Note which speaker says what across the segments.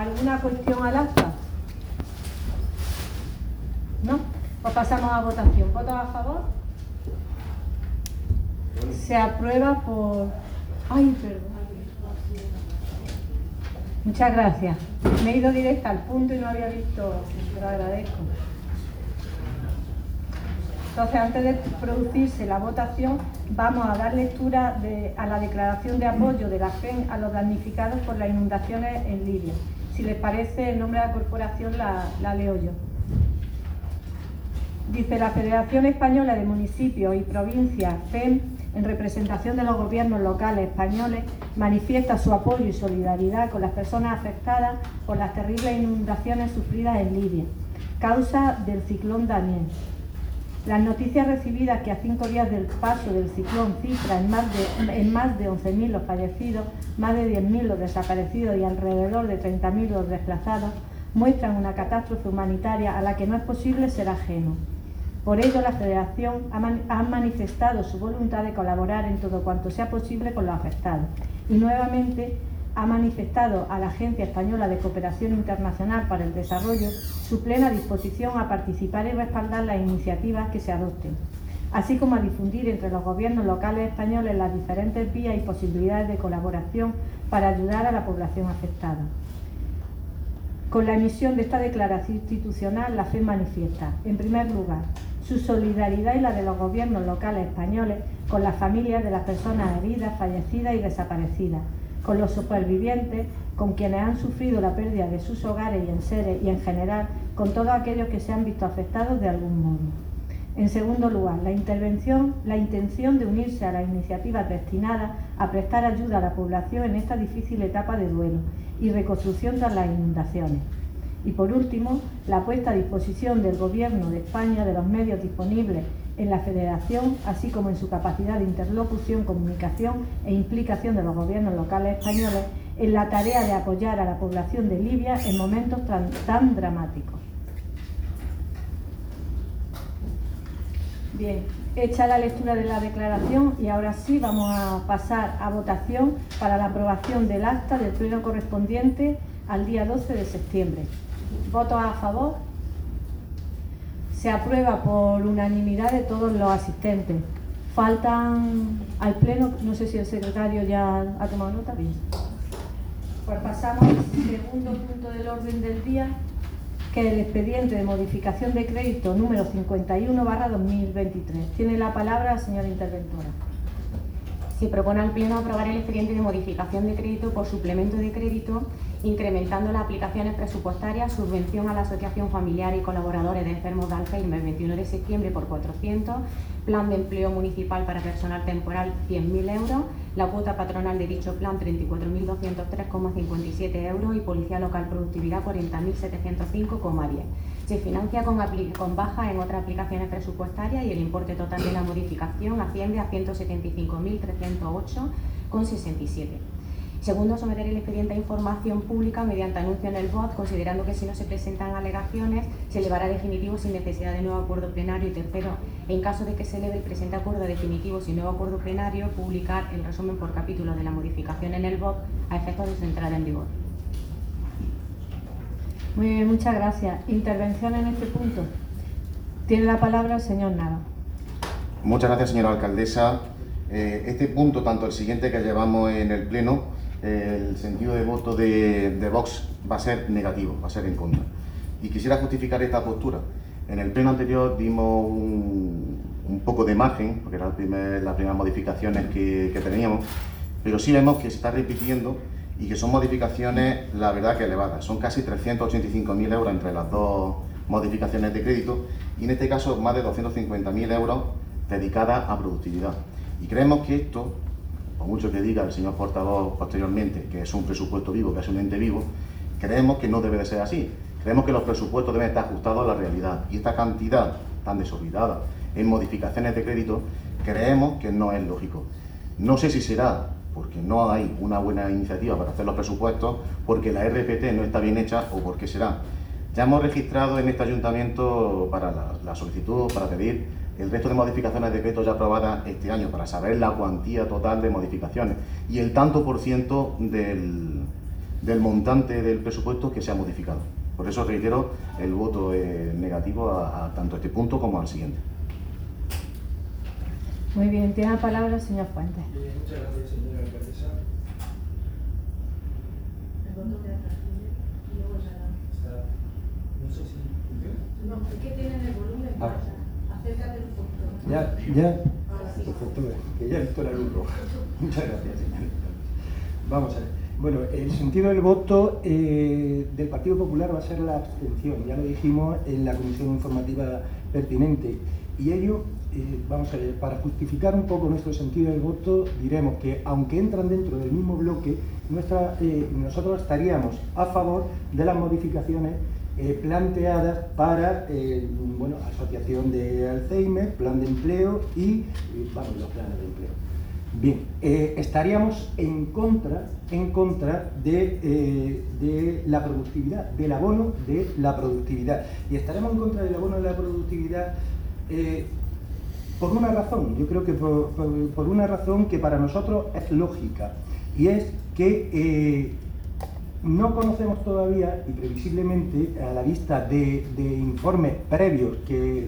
Speaker 1: ¿Alguna cuestión al acta? ¿No? Pues pasamos a votación. ¿Votos a favor? Se aprueba por... Ay, perdón. Muchas gracias. Me he ido directa al punto y no había visto. Lo agradezco. Entonces, antes de producirse la votación, vamos a dar lectura a la declaración de apoyo de la FEM a los damnificados por las inundaciones en Libia. Si les parece, el nombre de la corporación la leo yo. Dice: la Federación Española de Municipios y Provincias, FEM, en representación de los gobiernos locales españoles, manifiesta su apoyo y solidaridad con las personas afectadas por las terribles inundaciones sufridas en Libia, causa del ciclón Daniel. Las noticias recibidas, que a 5 días del paso del ciclón cifra en más de 11.000 los fallecidos, más de 10.000 los desaparecidos y alrededor de 30.000 los desplazados, muestran una catástrofe humanitaria a la que no es posible ser ajeno. Por ello, la Federación ha manifestado su voluntad de colaborar en todo cuanto sea posible con los afectados y nuevamente ha manifestado a la Agencia Española de Cooperación Internacional para el Desarrollo su plena disposición a participar y respaldar las iniciativas que se adopten, así como a difundir entre los gobiernos locales españoles las diferentes vías y posibilidades de colaboración para ayudar a la población afectada. Con la emisión de esta declaración institucional, la FEM manifiesta, en primer lugar, su solidaridad y la de los gobiernos locales españoles con las familias de las personas heridas, fallecidas y desaparecidas, con los supervivientes, con quienes han sufrido la pérdida de sus hogares y enseres y, en general, con todos aquellos que se han visto afectados de algún modo. En segundo lugar, la intención de unirse a las iniciativas destinadas a prestar ayuda a la población en esta difícil etapa de duelo y reconstrucción tras las inundaciones. Y por último, la puesta a disposición del Gobierno de España de los medios disponibles en la Federación, así como en su capacidad de interlocución, comunicación e implicación de los gobiernos locales españoles en la tarea de apoyar a la población de Libia en momentos tan dramáticos. Bien, hecha la lectura de la declaración, y ahora sí vamos a pasar a votación para la aprobación del acta del pleno correspondiente al día 12 de septiembre. ¿Votos a favor? Se aprueba por unanimidad de todos los asistentes. Faltan al pleno, no sé si el secretario ya ha tomado nota. Bien. Pues pasamos al segundo punto del orden del día, que es el expediente de modificación de crédito número 51/2023. Tiene la palabra la señora interventora.
Speaker 2: Se propone al Pleno aprobar el expediente de modificación de crédito por suplemento de crédito, incrementando las aplicaciones presupuestarias, subvención a la Asociación Familiar y Colaboradores de Enfermos de Alzheimer 21 de septiembre por 400, plan de empleo municipal para personal temporal 100.000 euros, la cuota patronal de dicho plan 34.203,57 euros y policía local productividad 40.705,10. Se financia con baja en otras aplicaciones presupuestarias y el importe total de la modificación asciende a 175.308,67. Segundo, someter el expediente a información pública mediante anuncio en el BOD, considerando que si no se presentan alegaciones se elevará definitivo sin necesidad de nuevo acuerdo plenario. Y tercero, en caso de que se eleve el presente acuerdo definitivo sin nuevo acuerdo plenario, publicar el resumen por capítulo de la modificación en el BOD a efectos de su entrada en vigor.
Speaker 1: Muy bien, muchas gracias. ¿Intervención en este punto? Tiene la palabra el señor Nava.
Speaker 3: Muchas gracias, señora alcaldesa. Este punto, tanto el siguiente que llevamos en el Pleno, el sentido de voto de Vox va a ser negativo, va a ser en contra. Y quisiera justificar esta postura. En el Pleno anterior dimos un poco de margen, porque eran las primeras modificaciones que teníamos, pero sí vemos que se está repitiendo y que son modificaciones, la verdad, que elevadas. Son casi 385.000 euros entre las dos modificaciones de crédito y en este caso más de 250.000 euros dedicadas a productividad. Y creemos que esto, por mucho que diga el señor portavoz posteriormente que es un presupuesto vivo, que es un ente vivo, creemos que no debe de ser así. Creemos que los presupuestos deben estar ajustados a la realidad y esta cantidad tan desorbitada en modificaciones de crédito creemos que no es lógico. No sé si será porque no hay una buena iniciativa para hacer los presupuestos, porque la RPT no está bien hecha o por qué será. Ya hemos registrado en este ayuntamiento para la solicitud, para pedir el resto de modificaciones de decretos ya aprobadas este año, para saber la cuantía total de modificaciones y el tanto por ciento del del montante del presupuesto que se ha modificado. Por eso reitero el voto negativo a tanto este punto como al siguiente.
Speaker 1: Muy bien, tiene la palabra el señor Fuentes.
Speaker 4: Muchas gracias, señora alcaldesa.
Speaker 5: El voto queda tranquilo y luego ya
Speaker 4: No sé si funciona.
Speaker 5: no, es que tienen el volumen baja. Acércate un poquito.
Speaker 4: Ya.
Speaker 5: Ahora sí.
Speaker 4: Perfecto, que ya he visto la luz roja. Muchas gracias, señora. Vamos a ver. Bueno, el sentido del voto del Partido Popular va a ser la abstención. Ya lo dijimos en la comisión informativa pertinente. Y ello, vamos a ver, para justificar un poco nuestro sentido del voto, diremos que aunque entran dentro del mismo bloque, nosotros estaríamos a favor de las modificaciones planteadas para asociación de Alzheimer, plan de empleo y los planes de empleo. Bien, estaríamos en contra de la productividad, del abono de la productividad. Y estaremos en contra del abono de la productividad por una razón, yo creo que por una razón que para nosotros es lógica, y es que no conocemos todavía, y previsiblemente a la vista de informes previos que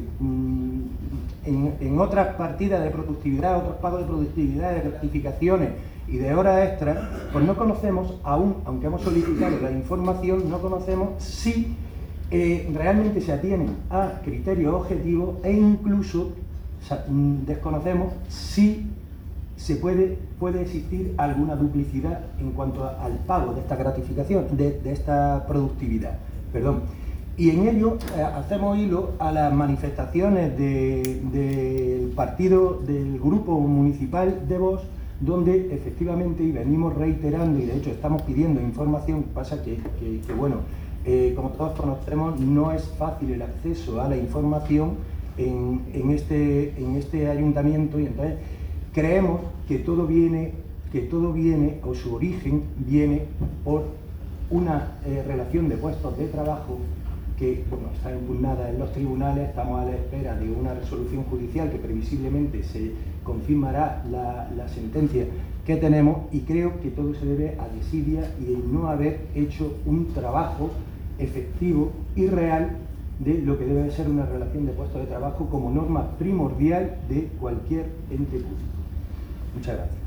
Speaker 4: en otras partidas de productividad, otros pagos de productividad, de gratificaciones y de horas extras, pues no conocemos aún, aunque hemos solicitado la información, no conocemos si realmente se atienen a criterios objetivos e incluso desconocemos si se puede existir alguna duplicidad en cuanto al pago de esta gratificación, de esta productividad. Perdón. Y en ello hacemos hilo a las manifestaciones del partido, del grupo municipal de Vox, donde efectivamente, y venimos reiterando, y de hecho estamos pidiendo información, pasa que bueno, como todos conocemos, no es fácil el acceso a la información en este ayuntamiento, y entonces creemos que todo viene, o su origen viene por una relación de puestos de trabajo que está impugnada en los tribunales. Estamos a la espera de una resolución judicial que previsiblemente se confirmará la sentencia que tenemos, y creo que todo se debe a desidia y de no haber hecho un trabajo efectivo y real de lo que debe ser una relación de puestos de trabajo como norma primordial de cualquier ente público. Muchas gracias.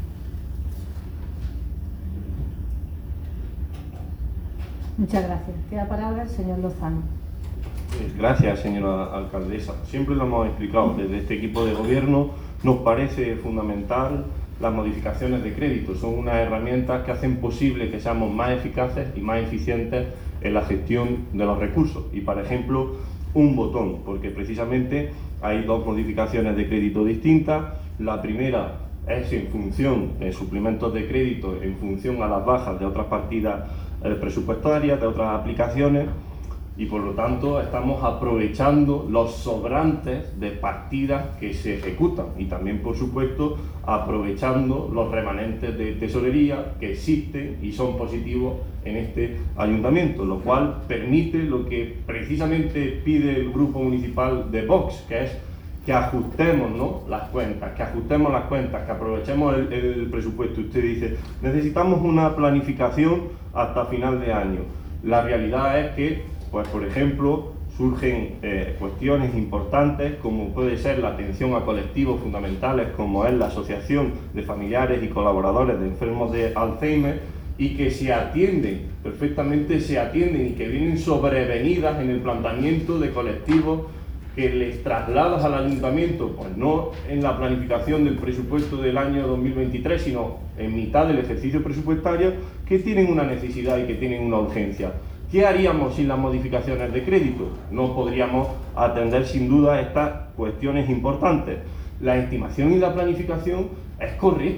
Speaker 1: Muchas gracias. Tiene la palabra el señor Lozano.
Speaker 6: Gracias, señora alcaldesa. Siempre lo hemos explicado, desde este equipo de gobierno nos parece fundamental las modificaciones de crédito. Son unas herramientas que hacen posible que seamos más eficaces y más eficientes en la gestión de los recursos. Y, por ejemplo, un botón, porque precisamente hay dos modificaciones de crédito distintas. La primera es en función de suplementos de crédito, en función a las bajas de otras partidas presupuestarias, de otras aplicaciones, y por lo tanto estamos aprovechando los sobrantes de partidas que se ejecutan, y también, por supuesto, aprovechando los remanentes de tesorería que existen y son positivos en este ayuntamiento, lo cual permite lo que precisamente pide el grupo municipal de Vox, que es que ajustemos, ¿no?, las cuentas, que aprovechemos el presupuesto. Usted dice, necesitamos una planificación hasta final de año. La realidad es que, pues, por ejemplo, surgen cuestiones importantes como puede ser la atención a colectivos fundamentales como es la Asociación de Familiares y Colaboradores de Enfermos de Alzheimer, y que se atienden, perfectamente se atienden, y que vienen sobrevenidas en el planteamiento de colectivos que les trasladas al ayuntamiento, pues no en la planificación del presupuesto del año 2023, sino en mitad del ejercicio presupuestario, que tienen una necesidad y que tienen una urgencia. ¿Qué haríamos sin las modificaciones de crédito? No podríamos atender sin duda estas cuestiones importantes. La estimación y la planificación es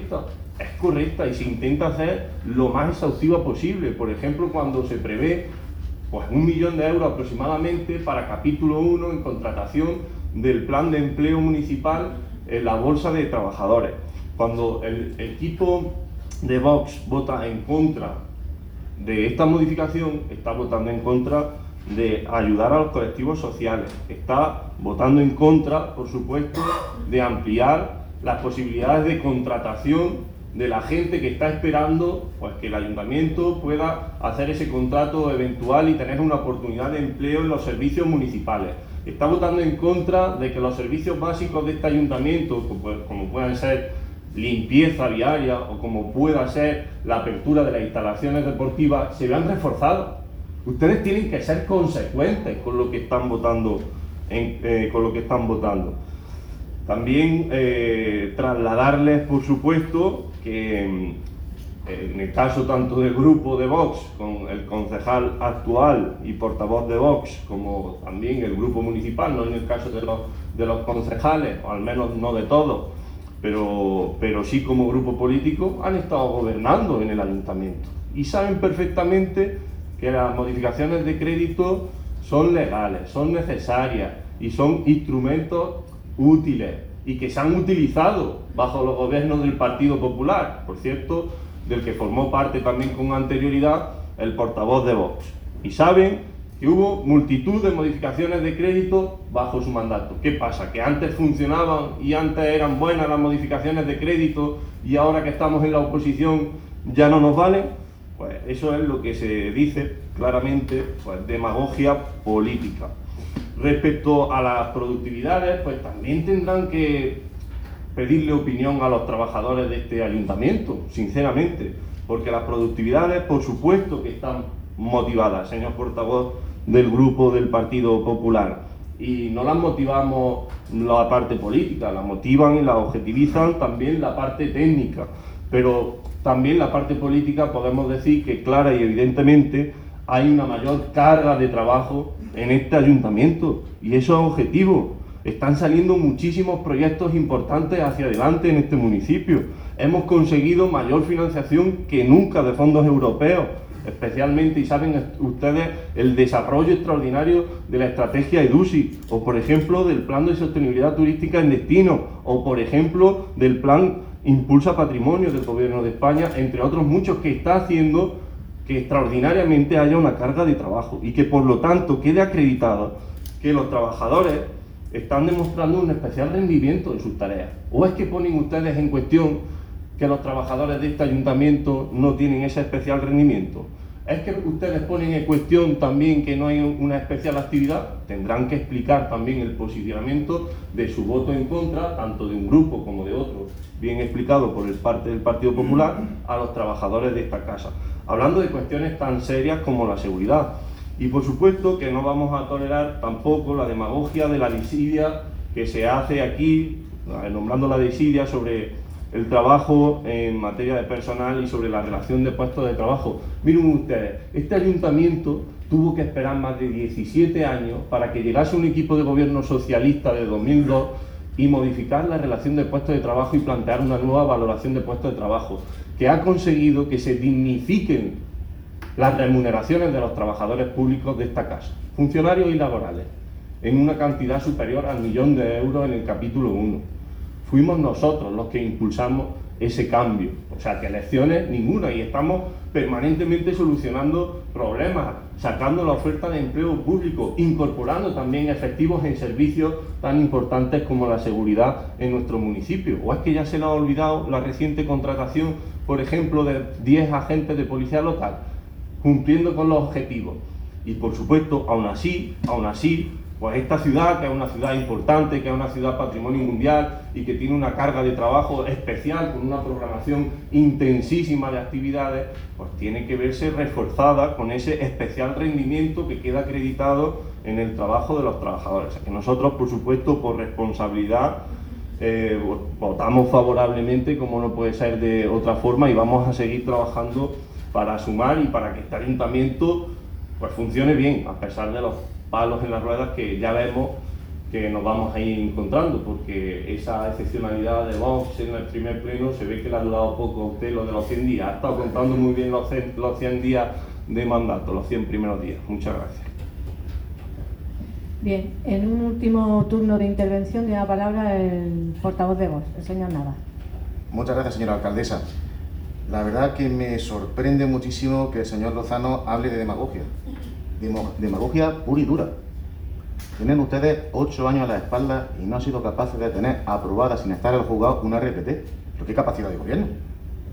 Speaker 6: correcta y se intenta hacer lo más exhaustiva posible. Por ejemplo, cuando se prevé pues 1 millón de euros aproximadamente para capítulo 1 en contratación del plan de empleo municipal en la bolsa de trabajadores. Cuando el equipo de Vox vota en contra de esta modificación, está votando en contra de ayudar a los colectivos sociales, está votando en contra, por supuesto, de ampliar las posibilidades de contratación de la gente que está esperando pues que el ayuntamiento pueda hacer ese contrato eventual y tener una oportunidad de empleo en los servicios municipales. Está votando en contra de que los servicios básicos de este ayuntamiento, como puedan ser limpieza viaria o como pueda ser la apertura de las instalaciones deportivas, se vean reforzados. Ustedes tienen que ser consecuentes con lo que están votando. También trasladarles, por supuesto, que en el caso tanto del grupo de Vox, con el concejal actual y portavoz de Vox, como también el grupo municipal, no en el caso de los concejales, o al menos no de todos, pero sí como grupo político, han estado gobernando en el ayuntamiento y saben perfectamente que las modificaciones de crédito son legales, son necesarias y son instrumentos útiles y que se han utilizado bajo los gobiernos del Partido Popular, por cierto, del que formó parte también con anterioridad el portavoz de Vox. Y saben que hubo multitud de modificaciones de crédito bajo su mandato. ¿Qué pasa? ¿Que antes funcionaban y antes eran buenas las modificaciones de crédito y ahora que estamos en la oposición ya no nos valen? Pues eso es lo que se dice claramente, pues demagogia política. Respecto a las productividades, pues también tendrán que pedirle opinión a los trabajadores de este ayuntamiento, sinceramente, porque las productividades, por supuesto que están motivadas, señor portavoz del grupo del Partido Popular, y no las motivamos la parte política, las motivan y las objetivizan también la parte técnica, pero también la parte política podemos decir que clara y evidentemente hay una mayor carga de trabajo en este ayuntamiento y eso es objetivo. Están saliendo muchísimos proyectos importantes hacia adelante en este municipio. Hemos conseguido mayor financiación que nunca de fondos europeos, especialmente, y saben ustedes, el desarrollo extraordinario de la estrategia EDUSI, o por ejemplo del plan de sostenibilidad turística en destino, o por ejemplo del plan Impulsa Patrimonio del Gobierno de España, entre otros muchos, que está haciendo que extraordinariamente haya una carga de trabajo y que por lo tanto quede acreditado que los trabajadores están demostrando un especial rendimiento en sus tareas. ¿O es que ponen ustedes en cuestión que los trabajadores de este ayuntamiento no tienen ese especial rendimiento? ¿Es que ustedes ponen en cuestión también que no hay una especial actividad? Tendrán que explicar también el posicionamiento de su voto en contra, tanto de un grupo como de otro, bien explicado por parte del Partido Popular, a los trabajadores de esta casa. Hablando de cuestiones tan serias como la seguridad. Y por supuesto que no vamos a tolerar tampoco la demagogia de la desidia que se hace aquí, nombrando la desidia sobre el trabajo en materia de personal y sobre la relación de puestos de trabajo. Miren ustedes, este ayuntamiento tuvo que esperar más de 17 años para que llegase un equipo de gobierno socialista de 2002 y modificar la relación de puestos de trabajo y plantear una nueva valoración de puestos de trabajo, que ha conseguido que se dignifiquen las remuneraciones de los trabajadores públicos de esta casa, funcionarios y laborales, en una cantidad superior al 1 millón de euros en el capítulo 1. Fuimos nosotros los que impulsamos ese cambio, o sea que elecciones ninguna, y estamos permanentemente solucionando problemas, sacando la oferta de empleo público, incorporando también efectivos en servicios tan importantes como la seguridad en nuestro municipio. ¿O es que ya se le ha olvidado la reciente contratación, por ejemplo, de 10 agentes de policía local, cumpliendo con los objetivos? Y por supuesto, aún así, pues esta ciudad, que es una ciudad importante, que es una ciudad patrimonio mundial y que tiene una carga de trabajo especial, con una programación intensísima de actividades, pues tiene que verse reforzada con ese especial rendimiento que queda acreditado en el trabajo de los trabajadores. O sea, que nosotros, por supuesto, por responsabilidad, votamos favorablemente, como no puede ser de otra forma, y vamos a seguir trabajando para sumar y para que este ayuntamiento pues funcione bien, a pesar de los palos en las ruedas que ya vemos que nos vamos a ir encontrando, porque esa excepcionalidad de Vox en el primer pleno se ve que le ha durado poco a usted lo de los 100 días. Ha estado contando muy bien los 100 días de mandato, los 100 primeros días. Muchas gracias.
Speaker 1: Bien, en un último turno de intervención tiene la palabra el portavoz de Vox, el señor Navas.
Speaker 3: Muchas gracias, señora alcaldesa. La verdad que me sorprende muchísimo que el señor Lozano hable de demagogia. Demagogia pura y dura. Tienen ustedes 8 años a la espalda y no han sido capaces de tener aprobada sin estar en el juzgado una RPT. ¿Pero qué capacidad de gobierno?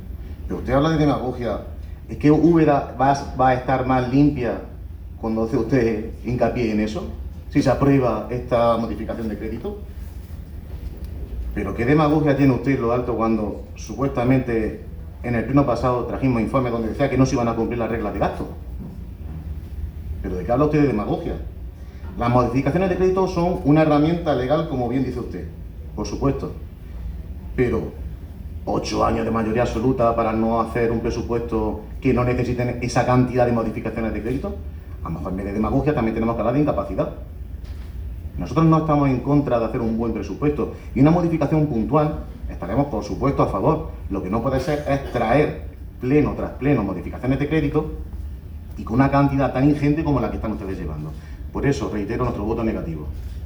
Speaker 3: Pero usted habla de demagogia. ¿Es que Úbeda va a estar más limpia cuando hace usted hincapié en eso? Si se aprueba esta modificación de crédito. Pero ¿qué demagogia tiene usted en lo alto cuando supuestamente en el pleno pasado trajimos informes donde decía que no se iban a cumplir las reglas de gasto? ¿Pero de qué habla usted de demagogia? Las modificaciones de crédito son una herramienta legal, como bien dice usted, por supuesto. Pero 8 años de mayoría absoluta para no hacer un presupuesto que no necesiten esa cantidad de modificaciones de crédito, a lo mejor en vez de demagogia también tenemos que hablar de incapacidad. Nosotros no estamos en contra de hacer un buen presupuesto y una modificación puntual estaremos por supuesto a favor. Lo que no puede ser es traer pleno tras pleno modificaciones de crédito y con una cantidad tan ingente como la que están ustedes llevando. Por eso reitero nuestro voto negativo.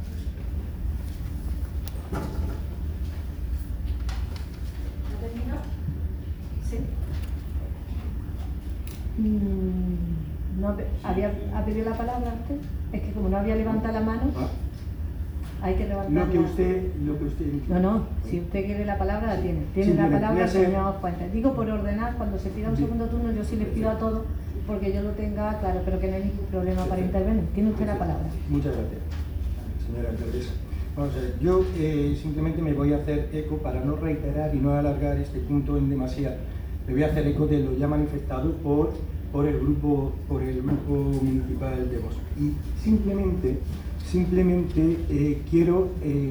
Speaker 1: Sí. No, ¿ha pedido la palabra usted? Es que como no había levantado la mano, hay que levantarla.
Speaker 4: Lo que usted
Speaker 1: No, si usted quiere la palabra, la tiene. Tiene la palabra el señor Fuentes. Digo por ordenar, cuando se pida un segundo turno, yo sí les pido a todos, porque yo lo tenga claro, pero que no hay ningún problema para intervenir. Tiene usted la palabra.
Speaker 4: Muchas gracias, señora alcaldesa. Vamos a ver, yo simplemente me voy a hacer eco para no reiterar y no alargar este punto en demasiado. Me voy a hacer eco de lo ya manifestado por el grupo municipal de Vox. Y simplemente quiero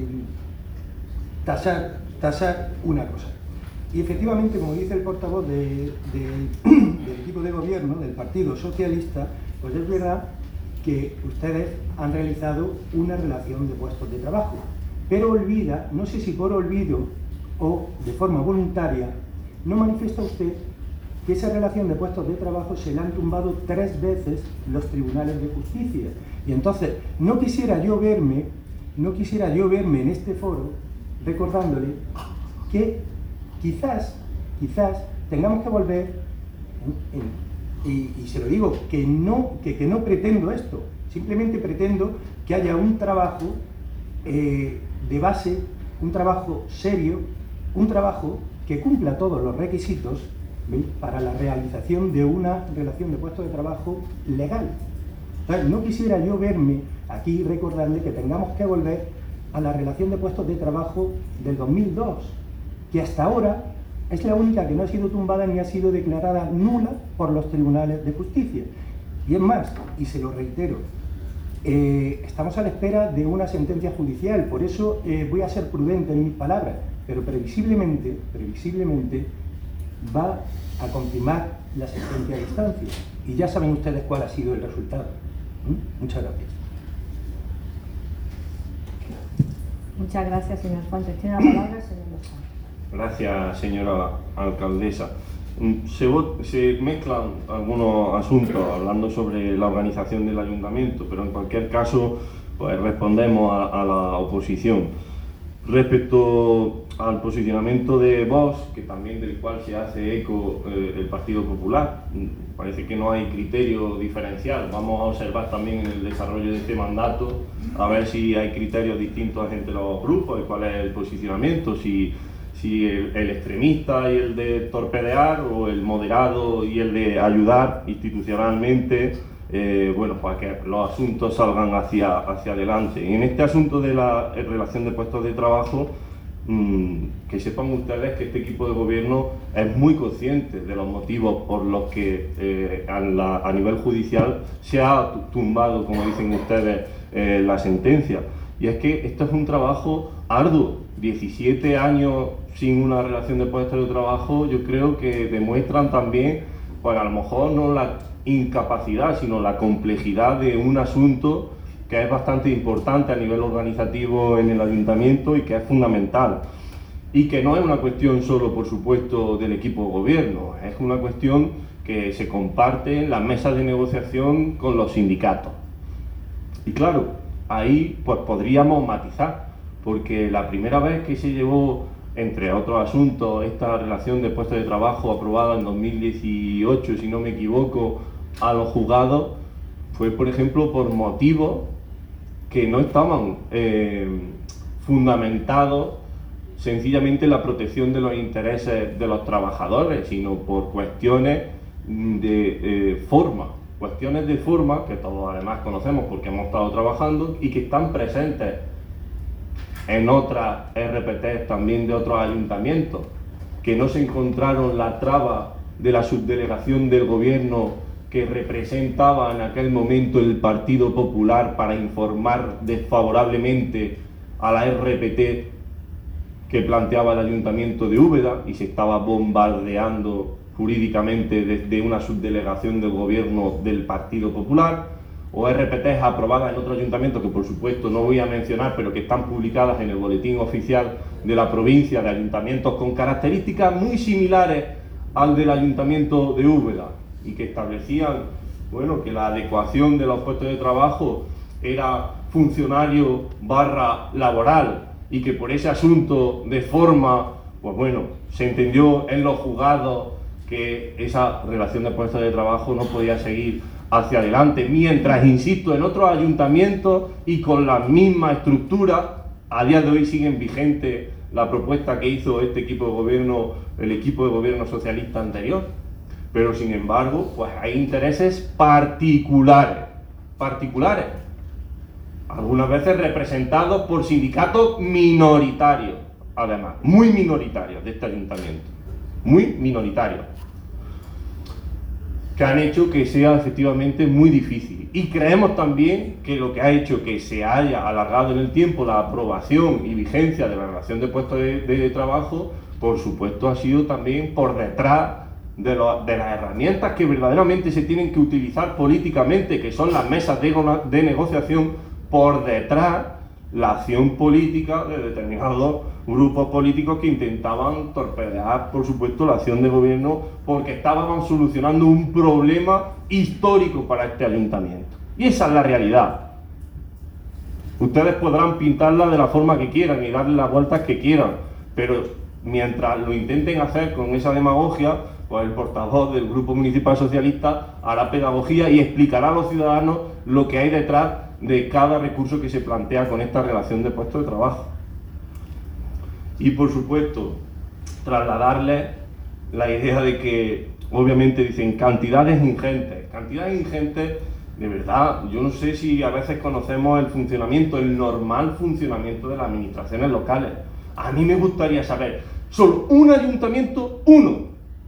Speaker 4: tasar una cosa. Y efectivamente, como dice el portavoz del equipo de gobierno, del Partido Socialista, pues es verdad que ustedes han realizado una relación de puestos de trabajo, pero olvida, no sé si por olvido o de forma voluntaria, no manifiesta usted que esa relación de puestos de trabajo se la han tumbado 3 veces los tribunales de justicia. Y entonces, no quisiera yo verme en este foro recordándole que quizás tengamos que volver, y se lo digo, que no pretendo esto, simplemente pretendo que haya un trabajo de base, un trabajo serio, un trabajo que cumpla todos los requisitos, ¿veis?, para la realización de una relación de puestos de trabajo legal. Entonces, no quisiera yo verme aquí recordarle que tengamos que volver a la relación de puestos de trabajo del 2002, que hasta ahora es la única que no ha sido tumbada ni ha sido declarada nula por los tribunales de justicia. Y es más, y se lo reitero, estamos a la espera de una sentencia judicial, por eso voy a ser prudente en mis palabras, pero previsiblemente va a confirmar la sentencia a instancia. Y ya saben ustedes cuál ha sido el resultado. Muchas gracias.
Speaker 1: Muchas gracias, señor Fuentes. Tiene la palabra el señor Lozano.
Speaker 6: Gracias, señora alcaldesa. Se mezclan algunos asuntos hablando sobre la organización del ayuntamiento, pero en cualquier caso pues respondemos a la oposición. Respecto al posicionamiento de Vox, que también del cual se hace eco el Partido Popular, parece que no hay criterio diferencial. Vamos a observar también en el desarrollo de este mandato a ver si hay criterios distintos entre los grupos y cuál es el posicionamiento, si el extremista y el de torpedear, o el moderado y el de ayudar institucionalmente, para que los asuntos salgan hacia adelante. En este asunto de la relación de puestos de trabajo, que sepan ustedes que este equipo de gobierno es muy consciente de los motivos por los que a nivel judicial se ha tumbado, como dicen ustedes, la sentencia. Y es que esto es un trabajo arduo. 17 años sin una relación de puestos de trabajo, yo creo que demuestran también, pues a lo mejor no la incapacidad, sino la complejidad de un asunto que es bastante importante a nivel organizativo en el ayuntamiento y que es fundamental. Y que no es una cuestión solo, por supuesto, del equipo de gobierno, es una cuestión que se comparte en las mesas de negociación con los sindicatos. Y claro, ahí pues podríamos matizar, porque la primera vez que se llevó, entre otros asuntos, esta relación de puestos de trabajo aprobada en 2018, si no me equivoco, a los juzgados, fue, por ejemplo, por motivos que no estaban fundamentados sencillamente la protección de los intereses de los trabajadores, sino por cuestiones de forma. Cuestiones de forma que todos además conocemos porque hemos estado trabajando y que están presentes en otras RPT también de otros ayuntamientos, que no se encontraron la traba de la subdelegación del gobierno que representaba en aquel momento el Partido Popular para informar desfavorablemente a la RPT que planteaba el ayuntamiento de Úbeda y se estaba bombardeando jurídicamente desde una subdelegación del gobierno del Partido Popular, o RPTs aprobadas en otro ayuntamiento que por supuesto no voy a mencionar, pero que están publicadas en el boletín oficial de la provincia, de ayuntamientos con características muy similares al del ayuntamiento de Úbeda y que establecían, bueno, que la adecuación de los puestos de trabajo era funcionario / laboral y que por ese asunto de forma, pues bueno, se entendió en los juzgados que esa relación de puestos de trabajo no podía seguir hacia adelante, mientras, insisto, en otros ayuntamientos y con la misma estructura, a día de hoy siguen vigente la propuesta que hizo este equipo de gobierno, el equipo de gobierno socialista anterior, pero sin embargo, pues hay intereses particulares, algunas veces representados por sindicatos minoritarios, además, muy minoritarios de este ayuntamiento, muy minoritarios, que han hecho que sea efectivamente muy difícil. Y creemos también que lo que ha hecho que se haya alargado en el tiempo la aprobación y vigencia de la relación de puestos de trabajo, por supuesto, ha sido también por detrás de las herramientas que verdaderamente se tienen que utilizar políticamente, que son las mesas de negociación, por detrás la acción política de determinados grupos políticos que intentaban torpedear, por supuesto, la acción de gobierno porque estaban solucionando un problema histórico para este ayuntamiento. Y esa es la realidad. Ustedes podrán pintarla de la forma que quieran y darle las vueltas que quieran, pero mientras lo intenten hacer con esa demagogia, pues el portavoz del Grupo Municipal Socialista hará pedagogía y explicará a los ciudadanos lo que hay detrás de cada recurso que se plantea con esta relación de puestos de trabajo. Y por supuesto, trasladarles la idea de que, obviamente, dicen cantidades ingentes, de verdad, yo no sé si a veces conocemos el funcionamiento, el normal funcionamiento de las administraciones locales. A mí me gustaría saber, solo un ayuntamiento, uno,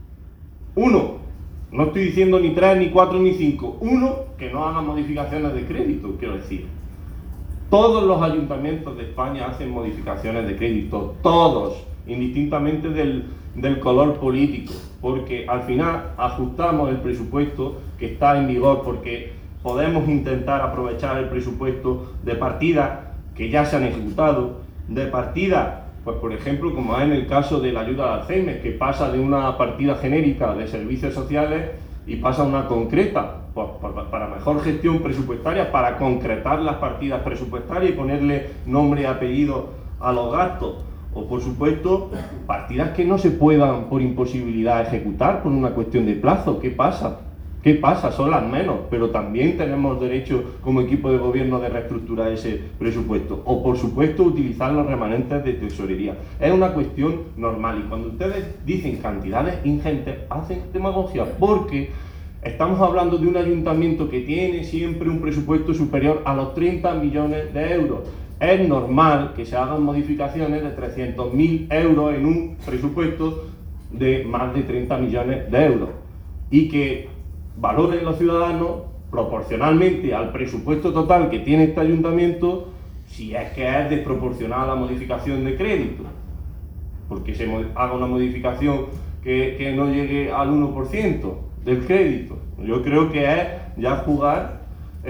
Speaker 6: no estoy diciendo ni 3, ni 4, ni 5, uno que no haga modificaciones de crédito, quiero decir. Todos los ayuntamientos de España hacen modificaciones de crédito, todos, indistintamente del color político, porque al final ajustamos el presupuesto que está en vigor, porque podemos intentar aprovechar el presupuesto de partidas que ya se han ejecutado, de partidas, pues por ejemplo, como es en el caso de la ayuda al Alzheimer, que pasa de una partida genérica de servicios sociales y pasa a una concreta, para mejor gestión presupuestaria, para concretar las partidas presupuestarias y ponerle nombre y apellido a los gastos. O por supuesto, partidas que no se puedan por imposibilidad ejecutar por una cuestión de plazo. ¿Qué pasa? ¿Qué pasa? Son las menos, pero también tenemos derecho como equipo de gobierno de reestructurar ese presupuesto. O por supuesto, utilizar los remanentes de tesorería. Es una cuestión normal y cuando ustedes dicen cantidades ingentes, hacen demagogia, porque estamos hablando de un ayuntamiento que tiene siempre un presupuesto superior a los 30 millones de euros. Es normal que se hagan modificaciones de 300.000 euros en un presupuesto de más de 30 millones de euros y que valoren los ciudadanos proporcionalmente al presupuesto total que tiene este ayuntamiento, si es que es desproporcionada la modificación de crédito, porque se haga una modificación que no llegue al 1% del crédito. Yo creo que es ya jugar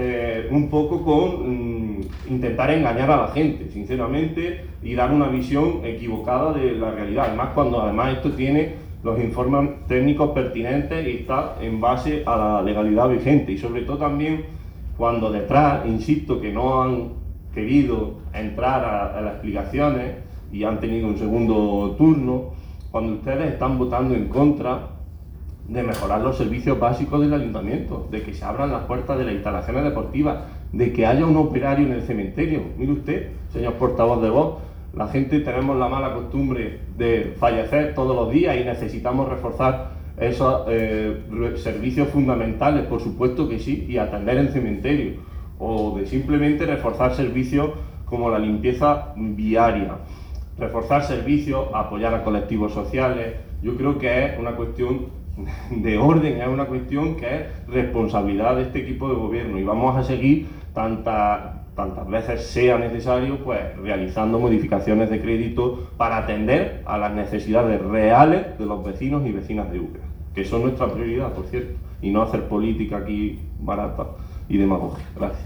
Speaker 6: un poco con intentar engañar a la gente, sinceramente, y dar una visión equivocada de la realidad. Además, cuando esto tiene los informes técnicos pertinentes y está en base a la legalidad vigente. Y sobre todo también cuando detrás, insisto, que no han querido entrar a las explicaciones y han tenido un segundo turno, cuando ustedes están votando en contra de mejorar los servicios básicos del ayuntamiento, de que se abran las puertas de las instalaciones deportivas, de que haya un operario en el cementerio. Mire usted, señor portavoz de Vox, La gente tenemos la mala costumbre de fallecer todos los días y necesitamos reforzar esos servicios fundamentales, por supuesto que sí, y atender en cementerio, o de simplemente reforzar servicios como la limpieza viaria, reforzar servicios, apoyar a colectivos sociales. Yo creo que es una cuestión de orden, es una cuestión que es responsabilidad de este equipo de gobierno, y vamos a seguir tantas veces sea necesario, pues realizando modificaciones de crédito para atender a las necesidades reales de los vecinos y vecinas de Úbeda, que son nuestra prioridad, por cierto, y no hacer política aquí barata y demagogia. Gracias.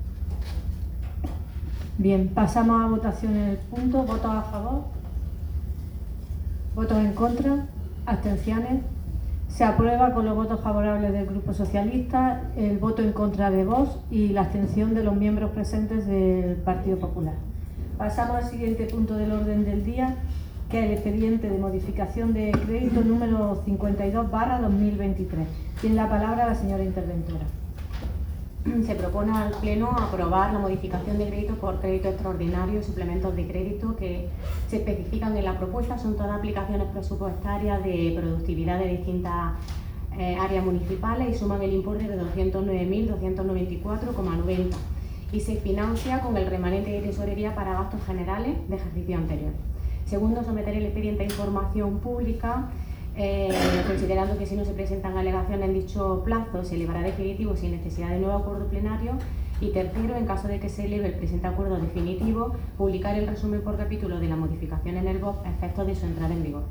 Speaker 1: Bien, pasamos a votación en el punto. ¿Votos a favor? ¿Votos en contra? ¿Abstenciones? Se aprueba con los votos favorables del Grupo Socialista, el voto en contra de Vox y la abstención de los miembros presentes del Partido Popular. Pasamos al siguiente punto del orden del día, que es el expediente de modificación de crédito número 52/2023. Tiene la palabra la señora interventora.
Speaker 2: Se propone al Pleno aprobar la modificación de crédito por crédito extraordinario y suplementos de crédito que se especifican en la propuesta. Son todas aplicaciones presupuestarias de productividad de distintas áreas municipales y suman el importe de 209.294,90 y se financia con el remanente de tesorería para gastos generales de ejercicio anterior. Segundo, someter el expediente a información pública, considerando que si no se presentan alegaciones en dicho plazo se elevará definitivo sin necesidad de nuevo acuerdo plenario. Y tercero, en caso de que se eleve el presente acuerdo definitivo, publicar el resumen por capítulo de la modificación en el BOP a efectos de su entrada en vigor.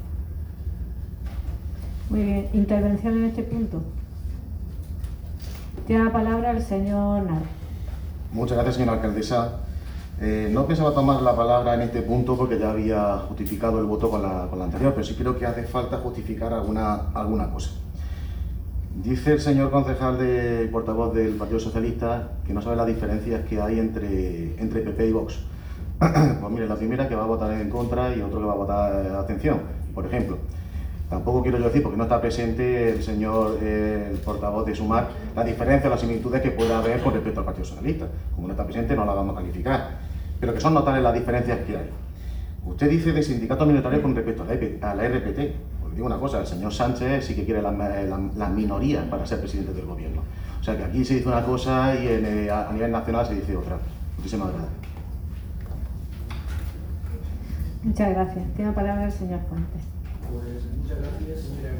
Speaker 1: Muy bien, intervención en este punto. Tiene la palabra el señor Nava.
Speaker 3: Muchas gracias, señora alcaldesa. No pensaba tomar la palabra en este punto porque ya había justificado el voto con la anterior, pero sí creo que hace falta justificar alguna cosa. Dice el señor concejal portavoz del Partido Socialista que no sabe las diferencias que hay entre PP y Vox. Pues mire, la primera que va a votar en contra y otro que va a votar abstención, por ejemplo. Tampoco quiero yo decir, porque no está presente el señor el portavoz de Sumar, la diferencia, las similitudes que puede haber con respecto al Partido Socialista. Como no está presente, no la vamos a calificar. Pero que son notables las diferencias que hay. Usted dice de sindicatos minoritarios con respecto a la RPT. Pues digo una cosa, el señor Sánchez sí que quiere las minorías para ser presidente del gobierno. O sea que aquí se dice una cosa y a nivel nacional se dice otra. Muchísimas gracias.
Speaker 1: Muchas gracias. Tiene la palabra el señor Fuentes.
Speaker 4: Pues muchas gracias, señora.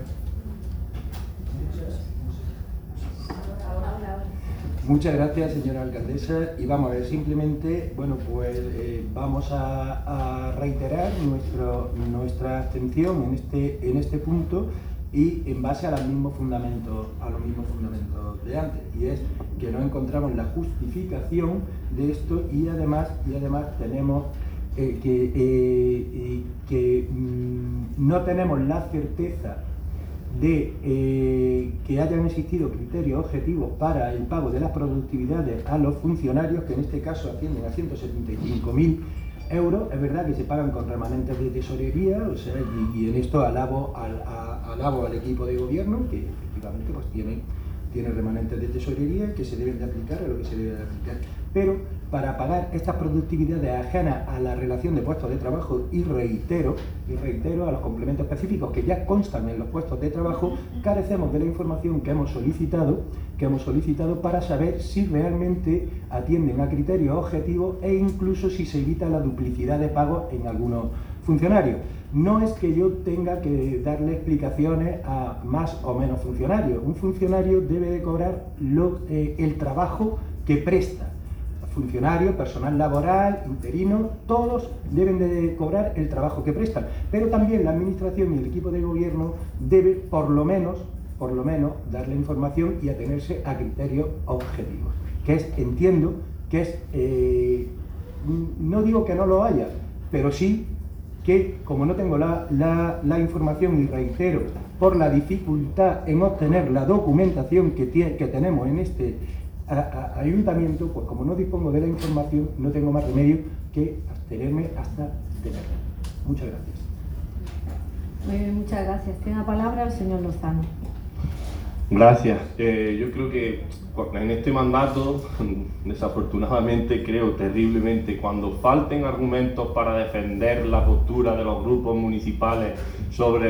Speaker 4: Muchas gracias, señora alcaldesa. Y vamos a ver, simplemente, bueno, pues vamos a reiterar nuestra abstención en este punto y en base a los mismos fundamentos de antes. Y es que no encontramos la justificación de esto y además tenemos que no tenemos la certeza de que hayan existido criterios objetivos para el pago de las productividades a los funcionarios, que en este caso ascienden a 175.000 euros. Es verdad que se pagan con remanentes de tesorería, o sea, y en esto alabo al equipo de gobierno, que efectivamente pues tiene remanentes de tesorería que se deben de aplicar a lo que se debe de aplicar. Pero para pagar estas productividades ajenas a la relación de puestos de trabajo, y reitero a los complementos específicos que ya constan en los puestos de trabajo, carecemos de la información que hemos solicitado para saber si realmente atienden a criterios objetivos e incluso si se evita la duplicidad de pagos en algunos funcionarios. No es que yo tenga que darle explicaciones a más o menos funcionarios. Un funcionario debe de cobrar el trabajo que presta. Funcionario, personal laboral, interino, todos deben de cobrar el trabajo que prestan. Pero también la administración y el equipo de gobierno debe por lo menos darle información y atenerse a criterios objetivos. Entiendo que es, no digo que no lo haya, pero sí que como no tengo la información, y reitero, por la dificultad en obtener la documentación que tenemos en este ayuntamiento, pues como no dispongo de la información, no tengo más remedio que abstenerme hasta tenerla. Muchas gracias.
Speaker 1: Muy bien, muchas gracias. Tiene la palabra el señor Lozano.
Speaker 6: Gracias. Yo creo que en este mandato, desafortunadamente, creo terriblemente, cuando falten argumentos para defender la postura de los grupos municipales sobre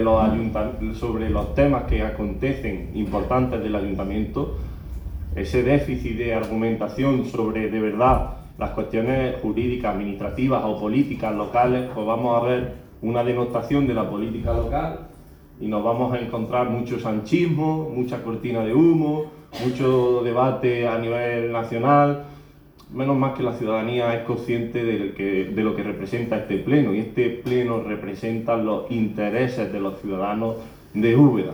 Speaker 6: los temas que acontecen importantes del ayuntamiento, ese déficit de argumentación sobre, de verdad, las cuestiones jurídicas, administrativas o políticas locales, pues vamos a ver una denostación de la política local y nos vamos a encontrar mucho sanchismo, mucha cortina de humo, mucho debate a nivel nacional. Menos mal que la ciudadanía es consciente de lo que representa este pleno, y este pleno representa los intereses de los ciudadanos de Úbeda.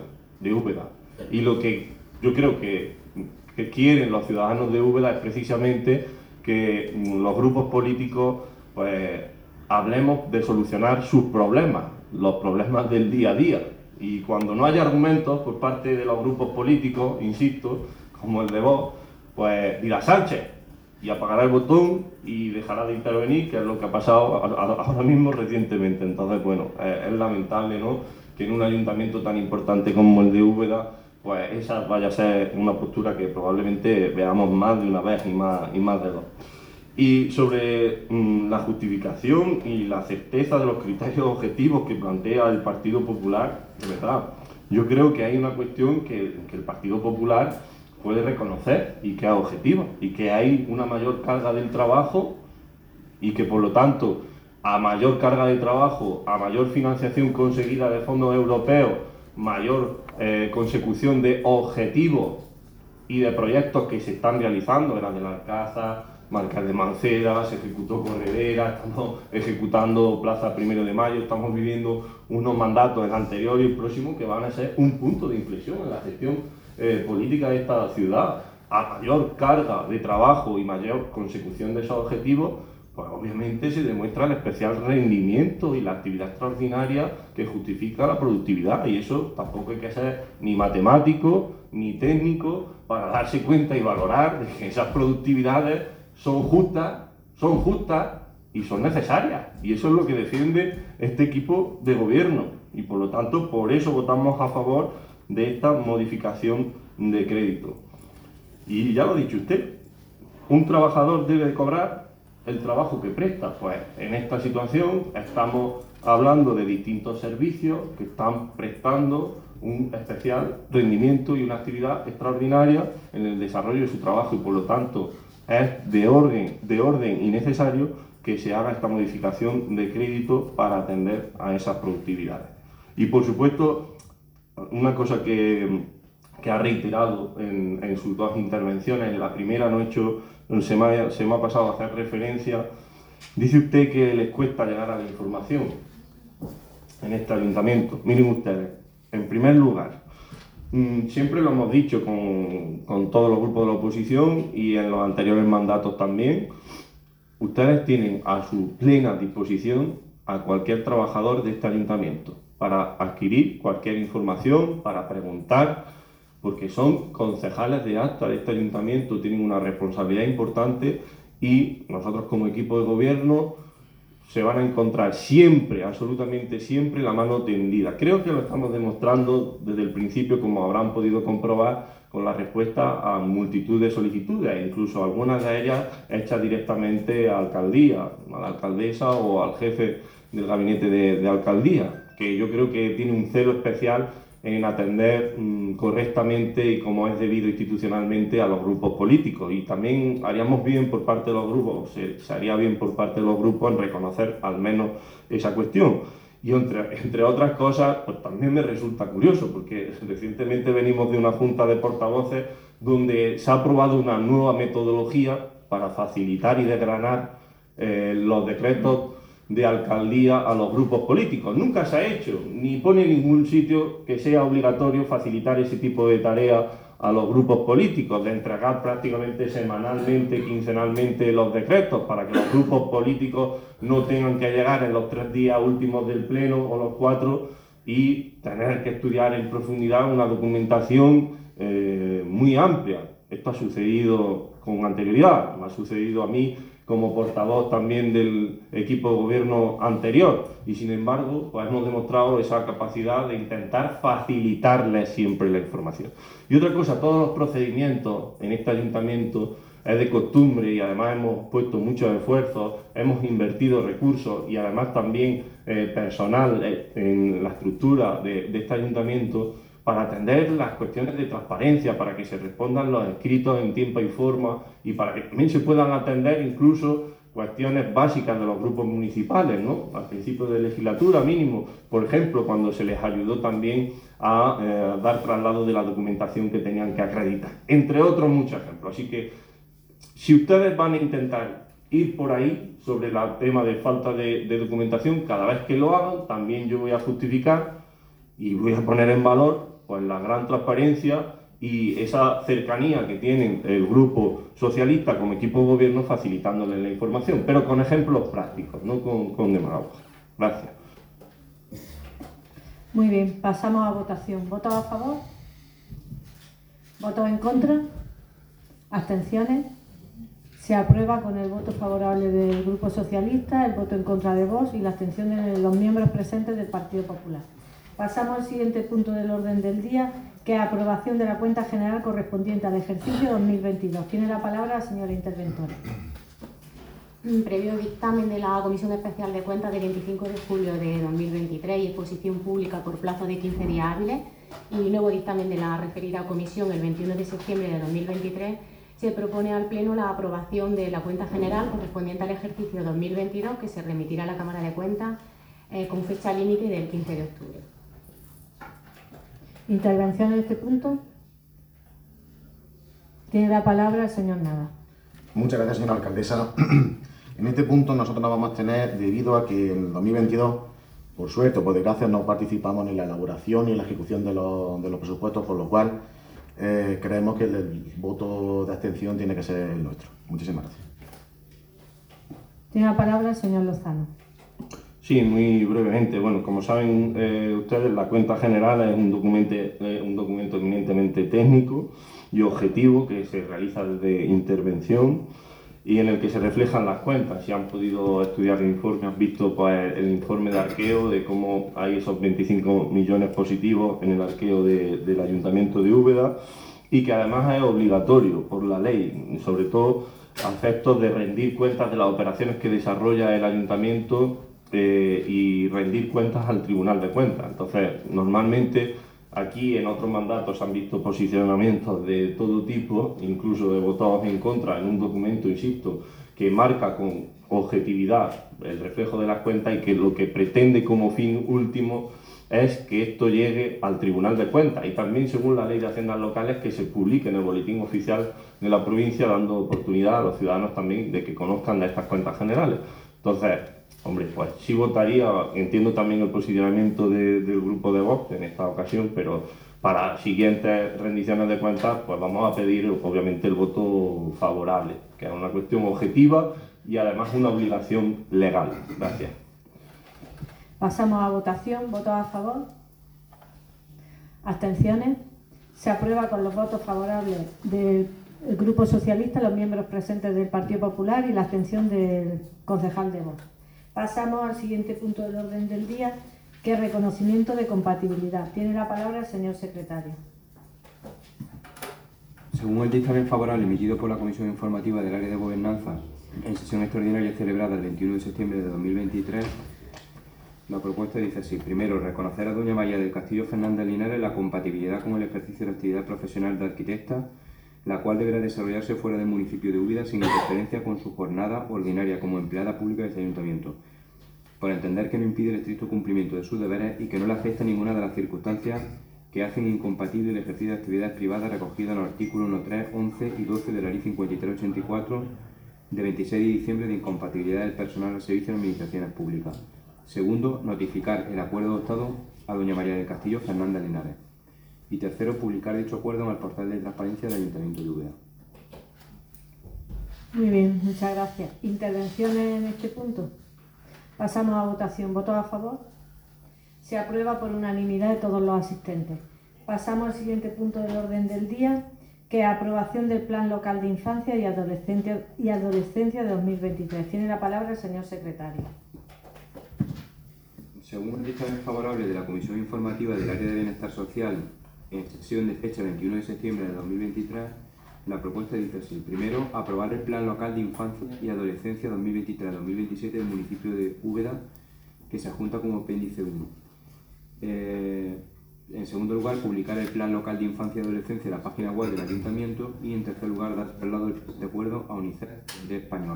Speaker 6: Y lo que yo creo que quieren los ciudadanos de Úbeda es precisamente que los grupos políticos pues hablemos de solucionar sus problemas, los problemas del día a día. Y cuando no haya argumentos por parte de los grupos políticos, insisto, como el de Vox, pues dirá Sánchez y apagará el botón y dejará de intervenir, que es lo que ha pasado ahora mismo recientemente. Entonces, bueno, es lamentable, ¿no?, que en un ayuntamiento tan importante como el de Úbeda, pues esa vaya a ser una postura que probablemente veamos más de una vez y más de dos. Y sobre la justificación y la certeza de los criterios objetivos que plantea el Partido Popular, de verdad, yo creo que hay una cuestión que el Partido Popular puede reconocer y que es objetiva, y que hay una mayor carga del trabajo y que por lo tanto a mayor carga de trabajo, a mayor financiación conseguida de fondos europeos, mayor consecución de objetivos y de proyectos que se están realizando, Gran de la Alcázar, Marcas de Mancera, se ejecutó Corredera, estamos ejecutando Plaza 1 de Mayo, estamos viviendo unos mandatos, el anterior y el próximo, que van a ser un punto de inflexión en la gestión política de esta ciudad. A mayor carga de trabajo y mayor consecución de esos objetivos, pues obviamente se demuestra el especial rendimiento y la actividad extraordinaria que justifica la productividad, y eso tampoco hay que ser ni matemático ni técnico para darse cuenta y valorar de que esas productividades son justas y son necesarias, y eso es lo que defiende este equipo de gobierno, y por lo tanto por eso votamos a favor de esta modificación de crédito. Y ya lo ha dicho usted, un trabajador debe cobrar el trabajo que presta. Pues en esta situación estamos hablando de distintos servicios que están prestando un especial rendimiento y una actividad extraordinaria en el desarrollo de su trabajo, y por lo tanto es de orden y necesario que se haga esta modificación de crédito para atender a esas productividades. Y por supuesto, una cosa que ha reiterado en sus dos intervenciones, en la primera no he hecho, se me ha pasado a hacer referencia, dice usted que les cuesta llegar a la información en este ayuntamiento. Miren ustedes, en primer lugar, siempre lo hemos dicho con todos los grupos de la oposición y en los anteriores mandatos también, ustedes tienen a su plena disposición a cualquier trabajador de este ayuntamiento para adquirir cualquier información, para preguntar, porque son concejales de acta de este ayuntamiento, tienen una responsabilidad importante, y nosotros como equipo de gobierno se van a encontrar siempre, absolutamente siempre, la mano tendida. Creo que lo estamos demostrando desde el principio, como habrán podido comprobar con la respuesta a multitud de solicitudes, incluso algunas de ellas hechas directamente a alcaldía, a la alcaldesa o al jefe del gabinete de alcaldía, que yo creo que tiene un celo especial en atender correctamente y como es debido institucionalmente a los grupos políticos. Y también haríamos bien por parte de los grupos, se haría bien por parte de los grupos en reconocer al menos esa cuestión. Y entre otras cosas, pues también me resulta curioso, porque recientemente venimos de una junta de portavoces donde se ha aprobado una nueva metodología para facilitar y desgranar los decretos de alcaldía a los grupos políticos. Nunca se ha hecho, ni pone en ningún sitio que sea obligatorio facilitar ese tipo de tareas a los grupos políticos, de entregar prácticamente semanalmente, quincenalmente los decretos, para que los grupos políticos no tengan que llegar en los 3 días últimos del pleno o los 4 y tener que estudiar en profundidad una documentación muy amplia. Esto ha sucedido con anterioridad, me ha sucedido a mí como portavoz también del equipo de gobierno anterior y sin embargo pues hemos demostrado esa capacidad de intentar facilitarles siempre la información. Y otra cosa, todos los procedimientos en este ayuntamiento es de costumbre y además hemos puesto muchos esfuerzos, hemos invertido recursos y además también personal en la estructura de este ayuntamiento para atender las cuestiones de transparencia, para que se respondan los escritos en tiempo y forma y para que también se puedan atender incluso cuestiones básicas de los grupos municipales, ¿no? Al principio de legislatura mínimo, por ejemplo, cuando se les ayudó también a dar traslado de la documentación que tenían que acreditar, entre otros muchos ejemplos. Así que si ustedes van a intentar ir por ahí sobre el tema de falta de documentación, cada vez que lo hagan, también yo voy a justificar y voy a poner en valor pues, la gran transparencia y esa cercanía que tienen el grupo socialista como equipo de gobierno facilitándoles la información, pero con ejemplos prácticos, no con demagogia. Gracias.
Speaker 1: Muy bien, pasamos a votación. ¿Votos a favor? ¿Votos en contra? ¿Abstenciones? Se aprueba con el voto favorable del Grupo Socialista, el voto en contra de Vox y la abstención de los miembros presentes del Partido Popular. Pasamos al siguiente punto del orden del día, que es aprobación de la cuenta general correspondiente al ejercicio 2022. Tiene la palabra la señora interventora.
Speaker 2: Previo dictamen de la Comisión Especial de Cuentas del 25 de julio de 2023 y exposición pública por plazo de 15 días hábiles, y nuevo dictamen de la referida comisión el 21 de septiembre de 2023, se propone al Pleno la aprobación de la cuenta general correspondiente al ejercicio 2022, que se remitirá a la Cámara de Cuentas con fecha límite del 15 de octubre.
Speaker 1: ¿Intervención en este punto? Tiene la palabra el señor Nava.
Speaker 3: Muchas gracias, señora alcaldesa. En este punto nosotros nos vamos a abstener debido a que en el 2022, por suerte o por desgracia, no participamos ni en la elaboración ni en la ejecución de los presupuestos, por lo cual creemos que el voto de abstención tiene que ser el nuestro. Muchísimas gracias.
Speaker 1: Tiene la palabra el señor Lozano.
Speaker 6: Sí, muy brevemente. Bueno, como saben ustedes, la cuenta general es un documento eminentemente técnico y objetivo que se realiza desde intervención y en el que se reflejan las cuentas. Si han podido estudiar el informe, han visto pues, el informe de arqueo de cómo hay esos 25 millones positivos en el arqueo del Ayuntamiento de Úbeda y que además es obligatorio por la ley, sobre todo a efectos de rendir cuentas de las operaciones que desarrolla el Ayuntamiento y rendir cuentas al Tribunal de Cuentas. Entonces, normalmente aquí en otros mandatos se han visto posicionamientos de todo tipo, incluso de votados en contra en un documento, insisto, que marca con objetividad el reflejo de las cuentas y que lo que pretende como fin último es que esto llegue al Tribunal de Cuentas y también, según la Ley de Haciendas Locales, que se publique en el Boletín Oficial de la provincia, dando oportunidad a los ciudadanos también de que conozcan de estas cuentas generales. Entonces, hombre, pues sí votaría, entiendo también el posicionamiento del grupo de Vox en esta ocasión, pero para siguientes rendiciones de cuentas, pues vamos a pedir obviamente el voto favorable, que es una cuestión objetiva y además una obligación legal. Gracias.
Speaker 1: Pasamos a votación. ¿Votos a favor? ¿Abstenciones? Se aprueba con los votos favorables del Grupo Socialista, los miembros presentes del Partido Popular y la abstención del concejal de Vox. Pasamos al siguiente punto del orden del día, que es reconocimiento de compatibilidad. Tiene la palabra el señor secretario.
Speaker 7: Según el dictamen favorable emitido por la Comisión Informativa del Área de Gobernanza en sesión extraordinaria celebrada el 21 de septiembre de 2023, la propuesta dice así: primero, reconocer a doña María del Castillo Fernández Linares la compatibilidad con el ejercicio de la actividad profesional de arquitecta, la cual deberá desarrollarse fuera del municipio de Úbeda sin interferencia con su jornada ordinaria como empleada pública de este ayuntamiento, por entender que no impide el estricto cumplimiento de sus deberes y que no le afecta ninguna de las circunstancias que hacen incompatible el ejercicio de actividades privadas recogidas en los artículos 1, 3, 11 y 12 de la Ley 5384 de 26 de diciembre de incompatibilidad del personal al servicio de administraciones públicas. Segundo, notificar el acuerdo adoptado a doña María del Castillo Fernández Linares. Y tercero, publicar dicho acuerdo en el portal de transparencia del Ayuntamiento de Úbeda.
Speaker 1: Muy bien, muchas gracias. ¿Intervenciones en este punto? Pasamos a votación. ¿Votos a favor? Se aprueba por unanimidad de todos los asistentes. Pasamos al siguiente punto del orden del día, que es aprobación del Plan Local de Infancia y Adolescencia de 2023. Tiene la palabra el señor secretario.
Speaker 7: Según el dictamen favorable de la Comisión Informativa del Área de Bienestar Social en sesión de fecha 21 de septiembre de 2023, la propuesta dice así. Primero, aprobar el Plan Local de Infancia y Adolescencia 2023-2027 del municipio de Úbeda, que se adjunta como apéndice 1. En segundo lugar, publicar el Plan Local de Infancia y Adolescencia en la página web del Ayuntamiento. Y en tercer lugar, dar traslado de acuerdo a UNICEF de Español.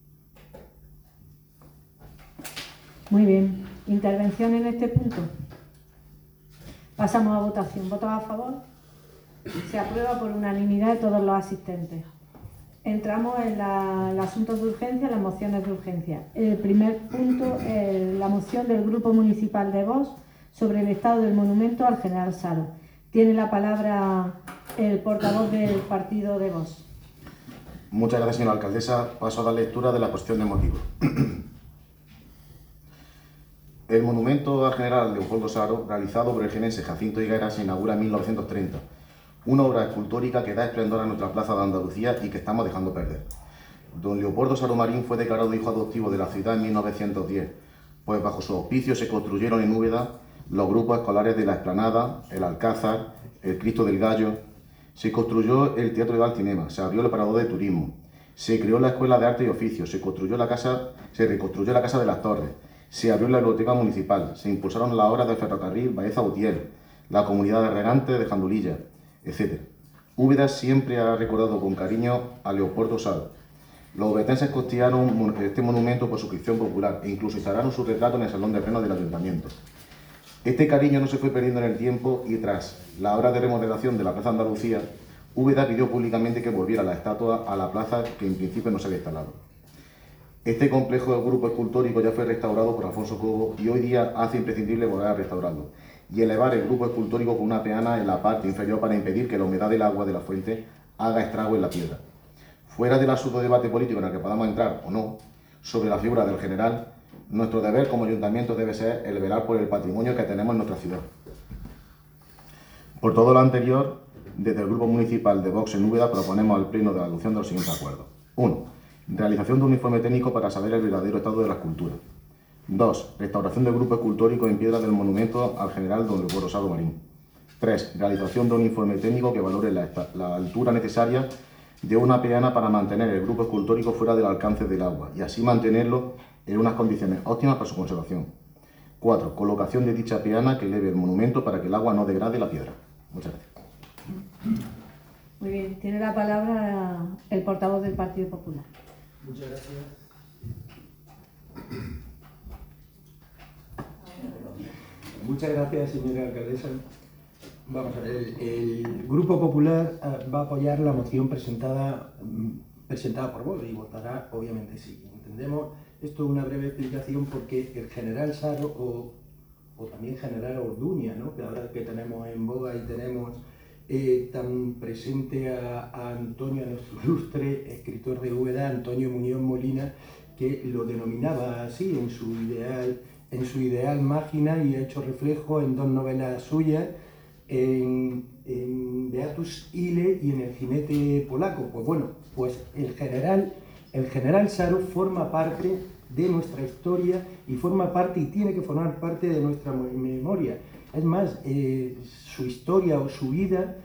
Speaker 1: Muy bien. ¿Intervención en este punto? Pasamos a votación. ¿Votos a favor? Se aprueba por unanimidad de todos los asistentes. Entramos en los asuntos de urgencia, las mociones de urgencia. El primer punto es la moción del Grupo Municipal de Vox sobre el estado del monumento al general Saro. Tiene la palabra el portavoz del partido de Vox.
Speaker 3: Muchas gracias, señora alcaldesa. Paso a dar lectura de la exposición de motivos. El monumento al general Leopoldo Saro, realizado por el jienense Jacinto Higuera, se inaugura en 1930. Una obra escultórica que da esplendor a nuestra plaza de Andalucía y que estamos dejando perder. Don Leopoldo Saro Marín fue declarado hijo adoptivo de la ciudad en 1910, pues bajo su auspicio se construyeron en Úbeda los grupos escolares de la Explanada, el Alcázar, el Cristo del Gallo. Se construyó el Teatro de Valcinema, se abrió el Parador de Turismo, se creó la Escuela de Arte y Oficios, se reconstruyó la Casa de las Torres, se abrió la Biblioteca Municipal, se impulsaron las obras del ferrocarril Baeza-Utiel, la Comunidad de Regantes de Jandulilla, etc. Úbeda siempre ha recordado con cariño a Leopoldo Saro. Los ubetenses costearon este monumento por suscripción popular e incluso instalaron su retrato en el Salón de Plenos del Ayuntamiento. Este cariño no se fue perdiendo en el tiempo y tras la obra de remodelación de la Plaza Andalucía, Úbeda pidió públicamente que volviera la estatua a la plaza que en principio no se había instalado. Este complejo del grupo escultórico ya fue restaurado por Alfonso Cobo y hoy día hace imprescindible volver a restaurarlo y elevar el grupo escultórico con una peana en la parte inferior para impedir que la humedad del agua de la fuente haga estrago en la piedra. Fuera del absurdo debate político en el que podamos entrar o no sobre la figura del general, nuestro deber como ayuntamiento debe ser el velar por el patrimonio que tenemos en nuestra ciudad. Por todo lo anterior, desde el Grupo Municipal de Vox en Úbeda proponemos al Pleno de la adopción de los siguientes acuerdos. 1. Realización de un informe técnico para saber el verdadero estado de la escultura. 2. Restauración del grupo escultórico en piedra del monumento al general don Leopoldo Saro Marín. 3. Realización de un informe técnico que valore la altura necesaria de una peana para mantener el grupo escultórico fuera del alcance del agua y así mantenerlo en unas condiciones óptimas para su conservación. 4. Colocación de dicha peana que eleve el monumento para que el agua no degrade la piedra. Muchas gracias.
Speaker 1: Muy bien, tiene la palabra el portavoz del Partido Popular.
Speaker 4: Muchas gracias. Muchas gracias, señora alcaldesa. Vamos a ver, el Grupo Popular va a apoyar la moción presentada por vos y votará, obviamente, sí. Entendemos esto una breve explicación porque el general Saro o también general Orduña, ¿no? Que ahora que tenemos en boga y tenemos tan presente a Antonio, a nuestro ilustre escritor de Úbeda, Antonio Muñoz Molina, que lo denominaba así en su ideal mágina y ha hecho reflejo en dos novelas suyas, en Beatus Ile y en El jinete polaco. Pues bueno, pues el general Saro forma parte de nuestra historia y forma parte y tiene que formar parte de nuestra memoria. Es más, su historia o su vida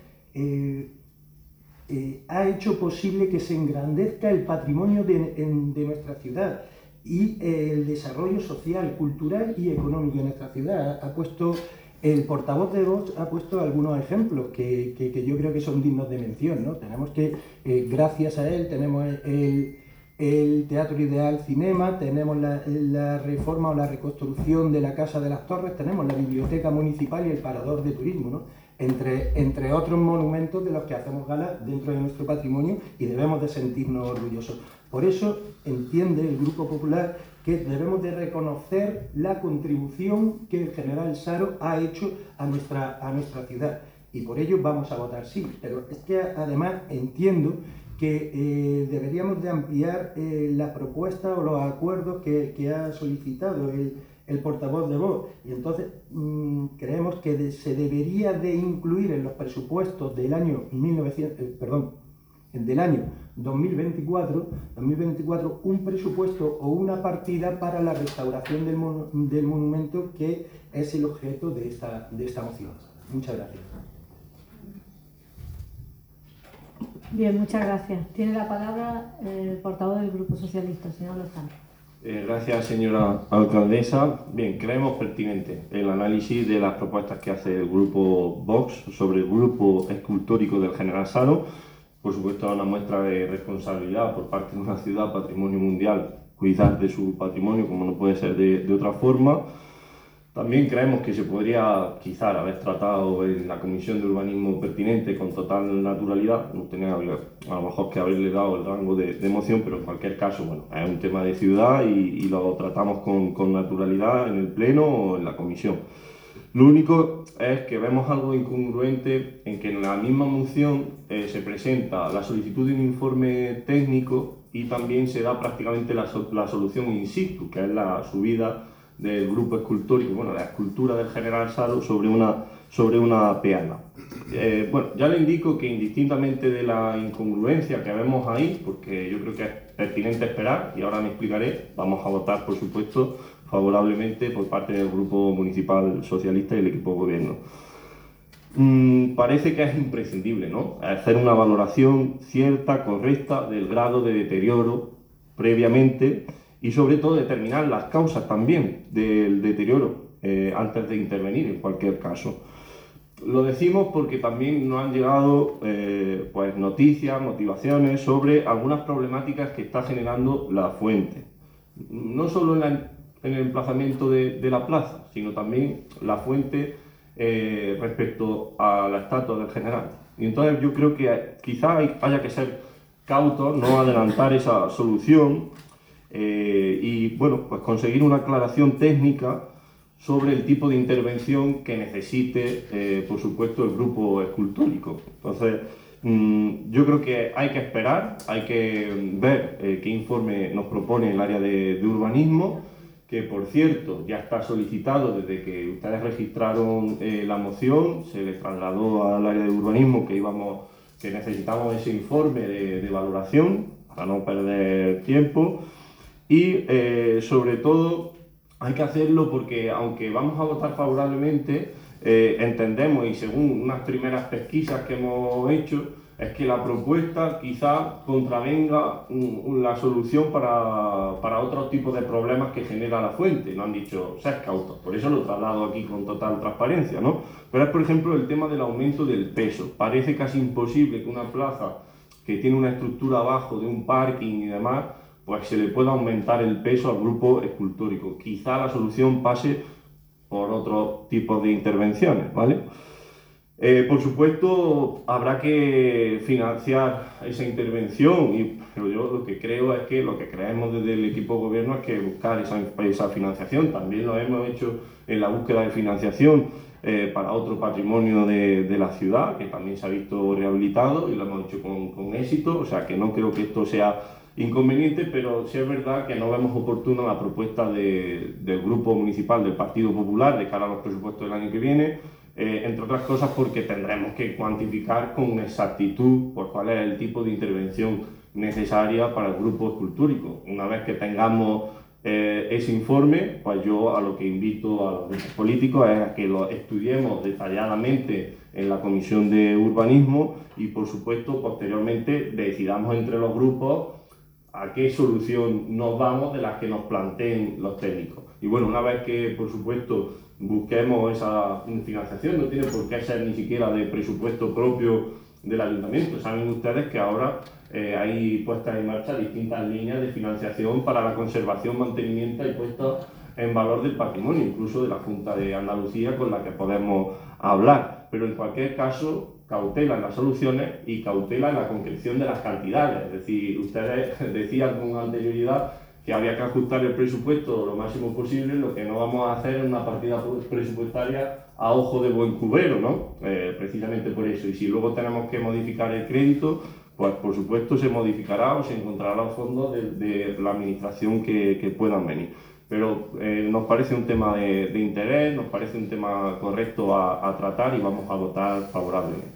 Speaker 4: ha hecho posible que se engrandezca el patrimonio de nuestra ciudad y el desarrollo social, cultural y económico de nuestra ciudad. El portavoz de Vox ha puesto algunos ejemplos que yo creo que son dignos de mención, ¿no? Tenemos que, gracias a él, tenemos el Teatro Ideal Cinema, tenemos la reforma o la reconstrucción de la Casa de las Torres, tenemos la Biblioteca Municipal y el Parador de Turismo, ¿no? Entre otros monumentos de los que hacemos gala dentro de nuestro patrimonio y debemos de sentirnos orgullosos. Por eso entiende el Grupo Popular que debemos de reconocer la contribución que el general Saro ha hecho a nuestra ciudad y por ello vamos a votar sí, pero es que además entiendo que deberíamos de ampliar la propuesta o los acuerdos que ha solicitado el portavoz de Vox. Y entonces creemos que se debería de incluir en los presupuestos del año 2024 un presupuesto o una partida para la restauración del monumento, que es el objeto de esta moción. Muchas gracias.
Speaker 1: Bien, muchas gracias. Tiene la palabra el portavoz del Grupo Socialista, señor Lozano.
Speaker 6: Gracias, señora alcaldesa. Bien, creemos pertinente el análisis de las propuestas que hace el Grupo Vox sobre el Grupo Escultórico del General Saro. Por supuesto, una muestra de responsabilidad por parte de una ciudad patrimonio mundial, cuidar de su patrimonio como no puede ser de otra forma. También creemos que se podría quizá haber tratado en la Comisión de Urbanismo pertinente con total naturalidad. No tenía a lo mejor que haberle dado el rango de moción, pero en cualquier caso, bueno, es un tema de ciudad y lo tratamos con naturalidad en el Pleno o en la Comisión. Lo único es que vemos algo incongruente en que en la misma moción se presenta la solicitud de un informe técnico y también se da prácticamente la solución in situ, que es la subida del grupo escultórico, bueno, la escultura del General Saro sobre una peana. Bueno, ya le indico que indistintamente de la incongruencia que vemos ahí, porque yo creo que es pertinente esperar, y ahora me explicaré, vamos a votar, por supuesto, favorablemente por parte del Grupo Municipal Socialista y el equipo de gobierno. Parece que es imprescindible, ¿no?, hacer una valoración cierta, correcta, del grado de deterioro previamente, y sobre todo determinar las causas también del deterioro antes de intervenir en cualquier caso. Lo decimos porque también nos han llegado pues noticias, motivaciones sobre algunas problemáticas que está generando la fuente. No solo en el emplazamiento de la plaza, sino también la fuente respecto a la estatua del general. Y entonces yo creo que quizá haya que ser cautos, no adelantar esa solución, y bueno, pues conseguir una aclaración técnica sobre el tipo de intervención que necesite, por supuesto, el grupo escultórico. Entonces, yo creo que hay que esperar, hay que ver qué informe nos propone el área de urbanismo, que por cierto ya está solicitado desde que ustedes registraron la moción, se les trasladó al área de urbanismo que necesitamos ese informe de valoración para no perder tiempo. Y sobre todo hay que hacerlo porque, aunque vamos a votar favorablemente, entendemos, y según unas primeras pesquisas que hemos hecho, es que la propuesta quizá contravenga la solución para otros tipos de problemas que genera la fuente. Nos han dicho, sed cautos, por eso lo traslado aquí con total transparencia, ¿no? Pero es, por ejemplo, el tema del aumento del peso. Parece casi imposible que una plaza que tiene una estructura abajo de un parking y demás, pues se le pueda aumentar el peso al grupo escultórico. Quizá la solución pase por otro tipo de intervenciones, ¿vale? Por supuesto, habrá que financiar esa intervención, pero yo lo que creo es que lo que creemos desde el equipo de gobierno es que buscar esa financiación. También lo hemos hecho en la búsqueda de financiación para otro patrimonio de la ciudad, que también se ha visto rehabilitado y lo hemos hecho con éxito, o sea que no creo que esto sea inconveniente, pero sí es verdad que no vemos oportuna la propuesta del Grupo Municipal del Partido Popular de cara a los presupuestos del año que viene, entre otras cosas porque tendremos que cuantificar con exactitud pues, cuál es el tipo de intervención necesaria para el grupo escultórico. Una vez que tengamos ese informe, pues yo a lo que invito a los grupos políticos es a que lo estudiemos detalladamente en la Comisión de Urbanismo y, por supuesto, posteriormente decidamos entre los grupos a qué solución nos vamos de las que nos planteen los técnicos. Y bueno, una vez que, por supuesto, busquemos esa financiación, no tiene por qué ser ni siquiera de presupuesto propio del ayuntamiento. Saben ustedes que ahora hay puestas en marcha distintas líneas de financiación para la conservación, mantenimiento y puesta en valor del patrimonio, incluso de la Junta de Andalucía con la que podemos hablar. Pero en cualquier caso, cautela en las soluciones y cautela en la concreción de las cantidades. Es decir, ustedes decían con anterioridad que había que ajustar el presupuesto lo máximo posible, lo que no vamos a hacer es una partida presupuestaria a ojo de buen cubero, ¿no? Precisamente por eso. Y si luego tenemos que modificar el crédito, pues por supuesto se modificará o se encontrará los fondos de la administración que puedan venir. pero nos parece un tema de interés, nos parece un tema correcto a tratar y vamos a votar favorablemente.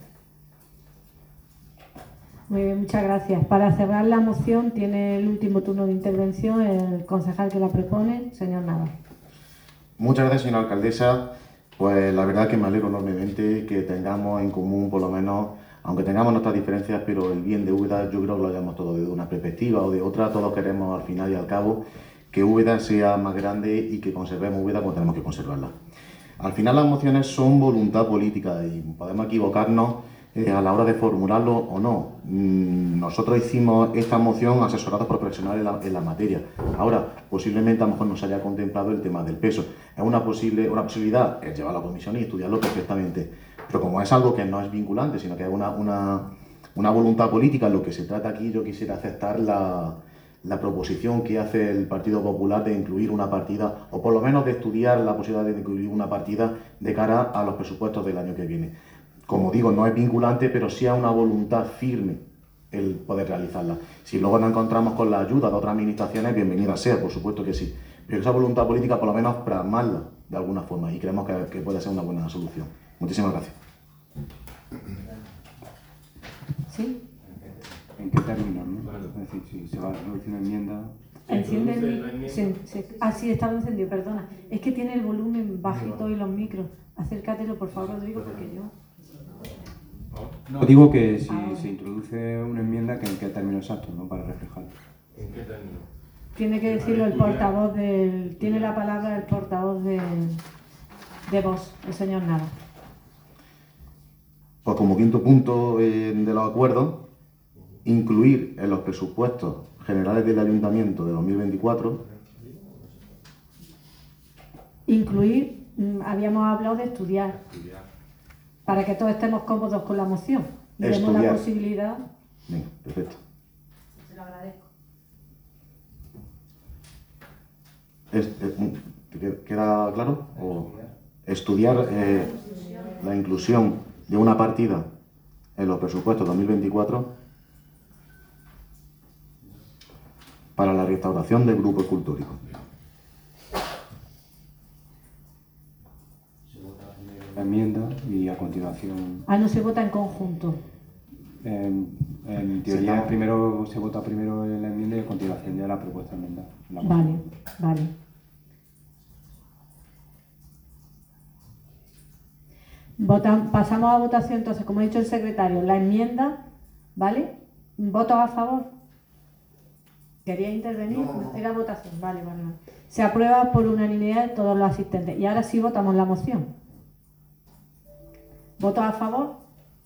Speaker 1: Muy bien, muchas gracias. Para cerrar la moción tiene el último turno de intervención el concejal que la propone, señor Navas.
Speaker 3: Muchas gracias, señora alcaldesa. Pues la verdad que me alegro enormemente que tengamos en común, por lo menos, aunque tengamos nuestras diferencias, pero el bien de Úbeda yo creo que lo hayamos todos desde una perspectiva o de otra. Todos queremos al final y al cabo que Úbeda sea más grande y que conservemos Úbeda como tenemos que conservarla. Al final las mociones son voluntad política y podemos equivocarnos a la hora de formularlo o no. Nosotros hicimos esta moción asesorados por profesionales en la materia. Ahora, posiblemente a lo mejor no se haya contemplado el tema del peso. Es una posibilidad, es llevarlo a la comisión y estudiarlo perfectamente. Pero como es algo que no es vinculante, sino que es una voluntad política, lo que se trata aquí, yo quisiera aceptar la proposición que hace el Partido Popular de incluir una partida, o por lo menos de estudiar la posibilidad de incluir una partida de cara a los presupuestos del año que viene. Como digo, no es vinculante, pero sí es una voluntad firme el poder realizarla. Si luego nos encontramos con la ayuda de otras administraciones, bienvenida sea, por supuesto que sí. Pero esa voluntad política, por lo menos, plasmarla de alguna forma, y creemos que puede ser una buena solución. Muchísimas gracias.
Speaker 1: ¿Sí?
Speaker 7: ¿En qué términos, no? Es decir, si se va a reducir una enmienda...
Speaker 1: Enciende sí, estaba encendido, perdona. Es que tiene el volumen bajito y los micros. Acércatelo, por favor, Rodrigo, porque yo...
Speaker 7: No, digo que si se introduce una enmienda, que en qué término exacto, ¿no? Para reflejarlo.
Speaker 6: ¿En qué término?
Speaker 1: Tiene que decirlo el portavoz del... Tiene la palabra el portavoz de Vox, el señor Navas.
Speaker 3: Pues como quinto punto de los acuerdos, incluir en los presupuestos generales del Ayuntamiento de 2024...
Speaker 1: Incluir, habíamos hablado de estudiar, para que todos estemos cómodos con la moción. Y vemos la posibilidad...
Speaker 3: Venga, perfecto.
Speaker 5: Se lo agradezco.
Speaker 3: ¿Queda claro? O estudiar la inclusión de una partida en los presupuestos 2024 para la restauración de grupos cultóricos.
Speaker 7: La enmienda y a continuación...
Speaker 1: No se vota en conjunto.
Speaker 7: En teoría primero se vota primero en la enmienda y a continuación ya la propuesta enmienda.
Speaker 1: Vale. Pasamos a votación entonces, como ha dicho el secretario, la enmienda, ¿vale? ¿Votos a favor? ¿Quería intervenir? No. Era votación, vale. Se aprueba por unanimidad de todos los asistentes. Y ahora sí votamos la moción. ¿Votos a favor?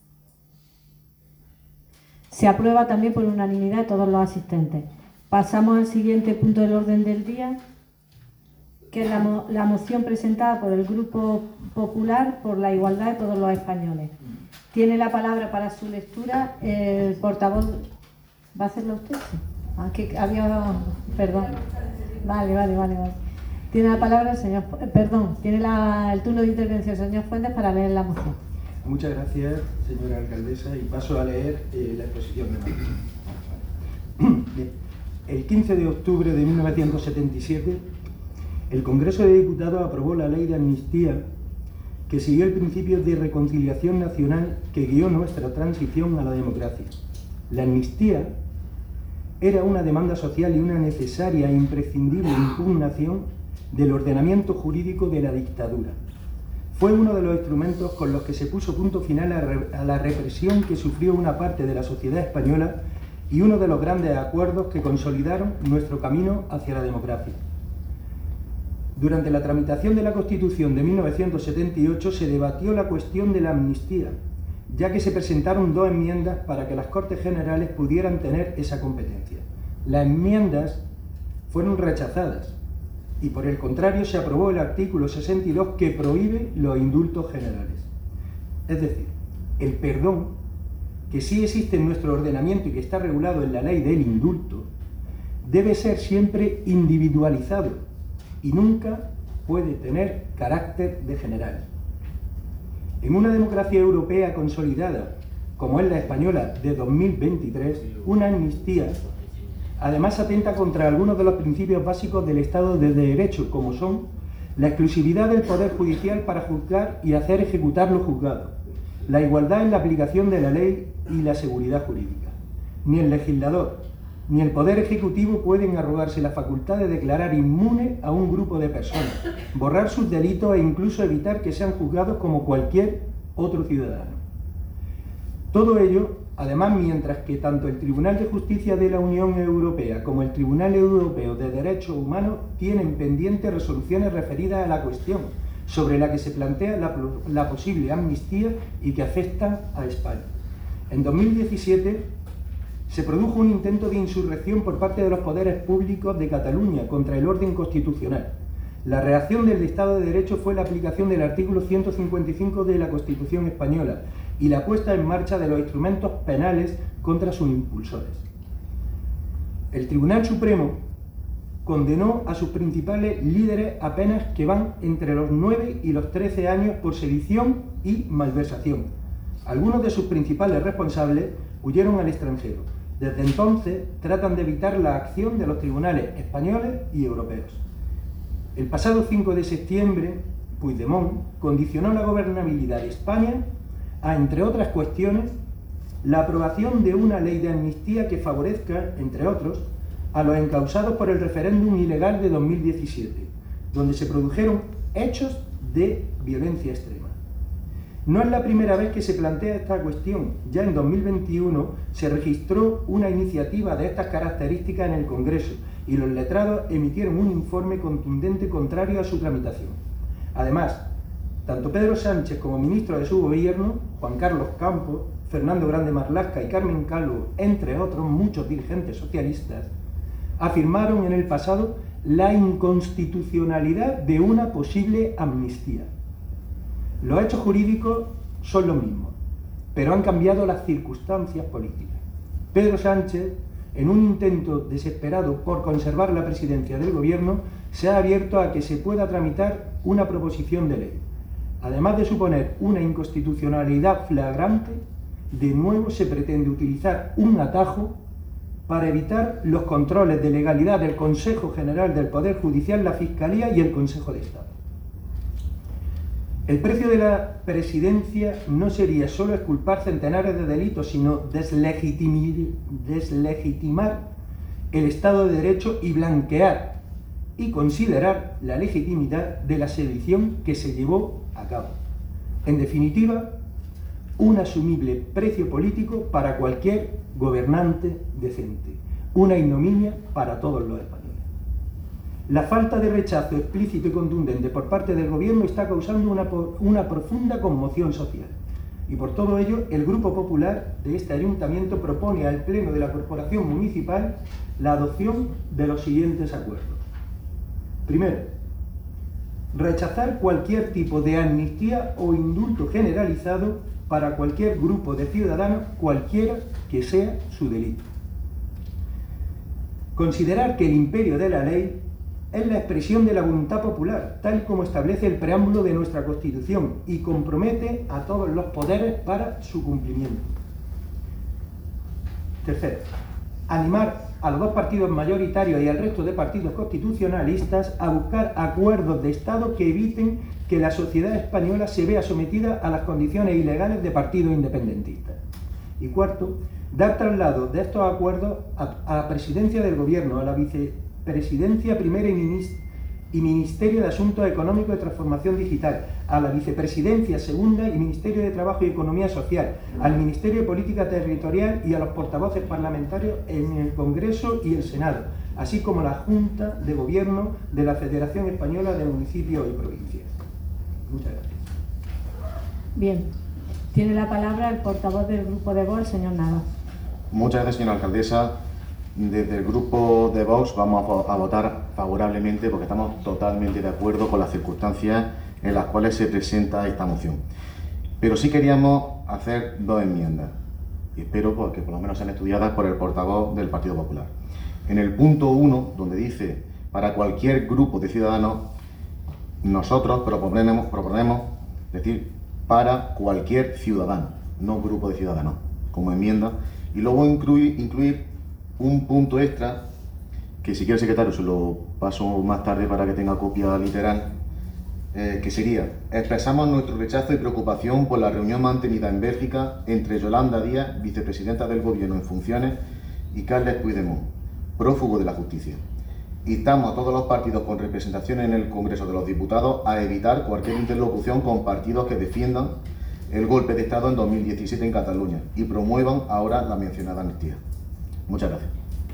Speaker 1: Se aprueba también por unanimidad de todos los asistentes. Pasamos al siguiente punto del orden del día, que es la moción presentada por el Grupo Popular por la igualdad de todos los españoles. Tiene la palabra para su lectura el portavoz. ¿Va a hacerlo usted? Que había... Perdón. Vale. Tiene la palabra el señor... tiene el turno de intervención el señor Fuentes para leer la moción.
Speaker 4: Muchas gracias, señora alcaldesa, y paso a leer la exposición de moción. El 15 de octubre de 1977, el Congreso de Diputados aprobó la Ley de Amnistía, que siguió el principio de reconciliación nacional que guió nuestra transición a la democracia. La amnistía era una demanda social y una necesaria e imprescindible impugnación del ordenamiento jurídico de la dictadura. Fue uno de los instrumentos con los que se puso punto final a la represión que sufrió una parte de la sociedad española y uno de los grandes acuerdos que consolidaron nuestro camino hacia la democracia. Durante la tramitación de la Constitución de 1978 se debatió la cuestión de la amnistía, ya que se presentaron 2 enmiendas para que las Cortes Generales pudieran tener esa competencia. Las enmiendas fueron rechazadas y por el contrario se aprobó el artículo 62 que prohíbe los indultos generales. Es decir, el perdón, que sí existe en nuestro ordenamiento y que está regulado en la ley del indulto, debe ser siempre individualizado y nunca puede tener carácter de general. En una democracia europea consolidada, como es la española de 2023, una amnistía Además, atenta contra algunos de los principios básicos del Estado de Derecho, como son la exclusividad del Poder Judicial para juzgar y hacer ejecutar lo juzgado, la igualdad en la aplicación de la ley y la seguridad jurídica. Ni el legislador ni el Poder Ejecutivo pueden arrogarse la facultad de declarar inmune a un grupo de personas, borrar sus delitos e incluso evitar que sean juzgados como cualquier otro ciudadano. Todo ello, además, mientras que tanto el Tribunal de Justicia de la Unión Europea como el Tribunal Europeo de Derechos Humanos tienen pendientes resoluciones referidas a la cuestión, sobre la que se plantea la posible amnistía y que afectan a España. En 2017 se produjo un intento de insurrección por parte de los poderes públicos de Cataluña contra el orden constitucional. La reacción del Estado de Derecho fue la aplicación del artículo 155 de la Constitución española y la puesta en marcha de los instrumentos penales contra sus impulsores. El Tribunal Supremo condenó a sus principales líderes a penas que van entre los 9 y los 13 años por sedición y malversación. Algunos de sus principales responsables huyeron al extranjero. Desde entonces tratan de evitar la acción de los tribunales españoles y europeos. El pasado 5 de septiembre, Puigdemont condicionó la gobernabilidad de España a, entre otras cuestiones, la aprobación de una ley de amnistía que favorezca, entre otros, a los encausados por el referéndum ilegal de 2017, donde se produjeron hechos de violencia extrema. No es la primera vez que se plantea esta cuestión. Ya en 2021 se registró una iniciativa de estas características en el Congreso y los letrados emitieron un informe contundente contrario a su tramitación. Además, tanto Pedro Sánchez como ministro de su gobierno, Juan Carlos Campos, Fernando Grande Marlaska y Carmen Calvo, entre otros muchos dirigentes socialistas, afirmaron en el pasado la inconstitucionalidad de una posible amnistía. Los hechos jurídicos son los mismos, pero han cambiado las circunstancias políticas. Pedro Sánchez, en un intento desesperado por conservar la presidencia del gobierno, se ha abierto a que se pueda tramitar una proposición de ley. Además de suponer una inconstitucionalidad flagrante, de nuevo se pretende utilizar un atajo para evitar los controles de legalidad del Consejo General del Poder Judicial, la Fiscalía y el Consejo de Estado. El precio de la presidencia no sería solo exculpar centenares de delitos, sino deslegitimar el Estado de Derecho y blanquear y considerar la legitimidad de la sedición que se llevó a cabo. En definitiva, un asumible precio político para cualquier gobernante decente, una ignominia para todos los españoles. La falta de rechazo explícito y contundente por parte del Gobierno está causando una profunda conmoción social. Y por todo ello, el Grupo Popular de este Ayuntamiento propone al Pleno de la Corporación Municipal la adopción de los siguientes acuerdos. Primero, rechazar cualquier tipo de amnistía o indulto generalizado para cualquier grupo de ciudadanos, cualquiera que sea su delito. Considerar que el imperio de la ley es la expresión de la voluntad popular, tal como establece el preámbulo de nuestra Constitución, y compromete a todos los poderes para su cumplimiento. Tercero, animar a los dos partidos mayoritarios y al resto de partidos constitucionalistas a buscar acuerdos de Estado que eviten que la sociedad española se vea sometida a las condiciones ilegales de partidos independentistas. Y cuarto, dar traslado de estos acuerdos a la Presidencia del Gobierno, a la Vicepresidencia Primera y Ministerio de Asuntos Económicos y Transformación Digital, a la Vicepresidencia Segunda y Ministerio de Trabajo y Economía Social, al Ministerio de Política Territorial y a los portavoces parlamentarios en el Congreso y el Senado, así como a la Junta de Gobierno de la Federación Española de Municipios y Provincias. Muchas gracias.
Speaker 1: Bien, tiene la palabra el portavoz del Grupo de Vox, el señor Navas.
Speaker 3: Muchas gracias, señora alcaldesa. Desde el Grupo de Vox vamos a votar favorablemente porque estamos totalmente de acuerdo con las circunstancias en las cuales se presenta esta moción. Pero sí queríamos hacer dos enmiendas y espero que por lo menos sean estudiadas por el portavoz del Partido Popular. En el punto 1, donde dice para cualquier grupo de ciudadanos, nosotros proponemos decir para cualquier ciudadano, no grupo de ciudadanos, como enmienda, y luego incluir un punto extra que si quiere el secretario se lo paso más tarde para que tenga copia literal, que sería: expresamos nuestro rechazo y preocupación por la reunión mantenida en Bélgica entre Yolanda Díaz, vicepresidenta del Gobierno en funciones, y Carles Puigdemont, prófugo de la justicia. Instamos a todos los partidos con representación en el Congreso de los Diputados a evitar cualquier interlocución con partidos que defiendan el golpe de Estado en 2017 en Cataluña y promuevan ahora la mencionada amnistía. Muchas gracias.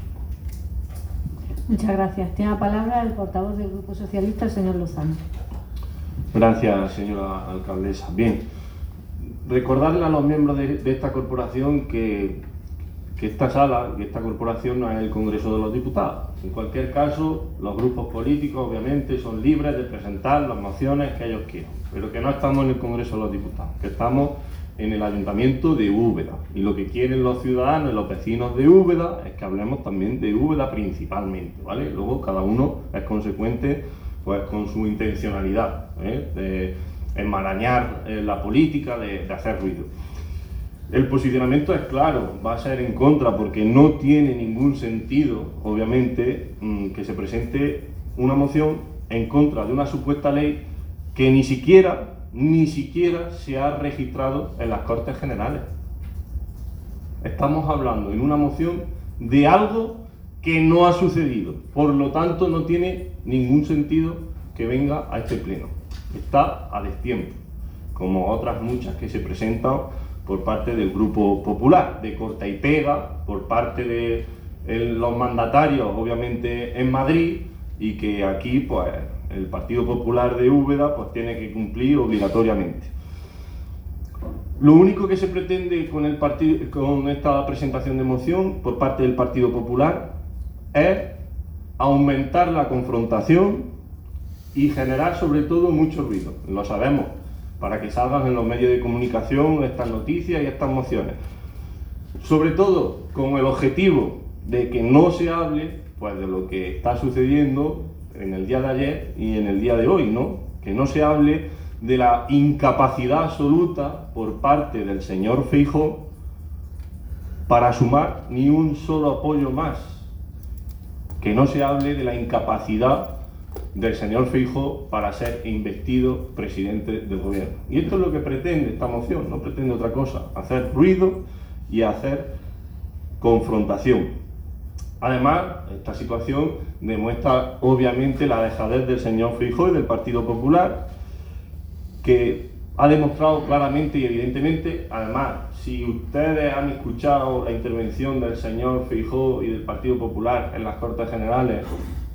Speaker 1: Muchas gracias. Tiene la palabra el portavoz del Grupo Socialista, el señor Lozano.
Speaker 6: Gracias, señora alcaldesa. Bien, recordarle a los miembros de esta corporación que esta sala, que esta corporación no es el Congreso de los Diputados. En cualquier caso, los grupos políticos obviamente son libres de presentar las mociones que ellos quieran, pero que no estamos en el Congreso de los Diputados, que estamos en el Ayuntamiento de Úbeda. Y lo que quieren los ciudadanos y los vecinos de Úbeda es que hablemos también de Úbeda principalmente, ¿vale? Luego cada uno es consecuente pues con su intencionalidad, de enmarañar la política, de hacer ruido. El posicionamiento es claro, va a ser en contra, porque no tiene ningún sentido, obviamente, que se presente una moción en contra de una supuesta ley que ni siquiera se ha registrado en las Cortes Generales. Estamos hablando en una moción de algo que no ha sucedido, por lo tanto no tiene ningún sentido que venga a este pleno. Está a destiempo, como otras muchas que se presentan por parte del Grupo Popular, de corta y pega, por parte de los mandatarios, obviamente en Madrid, y que aquí pues el Partido Popular de Úbeda pues tiene que cumplir obligatoriamente. Lo único que se pretende con esta presentación de moción por parte del Partido Popular es aumentar la confrontación y generar sobre todo mucho ruido. Lo sabemos, para que salgan en los medios de comunicación estas noticias y estas mociones. Sobre todo con el objetivo de que no se hable pues de lo que está sucediendo en el día de ayer y en el día de hoy, ¿no? Que no se hable de la incapacidad absoluta por parte del señor Feijóo para sumar ni un solo apoyo más. Que no se hable de la incapacidad del señor Feijóo para ser investido presidente del gobierno. Y esto es lo que pretende esta moción, no pretende otra cosa, hacer ruido y hacer confrontación. Además, esta situación demuestra obviamente la dejadez del señor Feijóo y del Partido Popular, que ha demostrado claramente y evidentemente, además, si ustedes han escuchado la intervención del señor Feijóo y del Partido Popular en las Cortes Generales,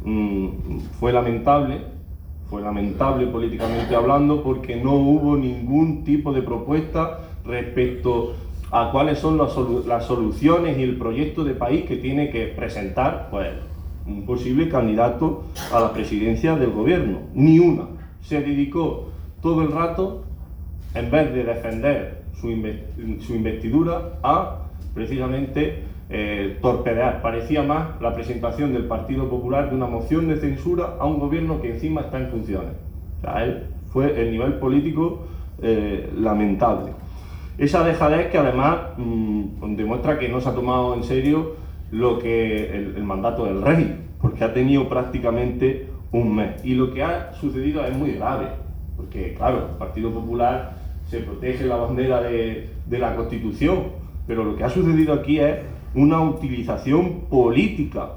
Speaker 6: fue lamentable políticamente hablando, porque no hubo ningún tipo de propuesta respecto a cuáles son las soluciones y el proyecto de país que tiene que presentar pues, un posible candidato a la presidencia del gobierno. Ni una. Se dedicó todo el rato, en vez de defender su investidura, a precisamente torpedear. Parecía más la presentación del Partido Popular de una moción de censura a un gobierno que encima está en funciones. O sea, fue el nivel político lamentable. Esa dejadez que además demuestra que no se ha tomado en serio lo que el mandato del rey, porque ha tenido prácticamente un mes. Y lo que ha sucedido es muy grave, porque claro, el Partido Popular se protege la bandera de la Constitución, pero lo que ha sucedido aquí es una utilización política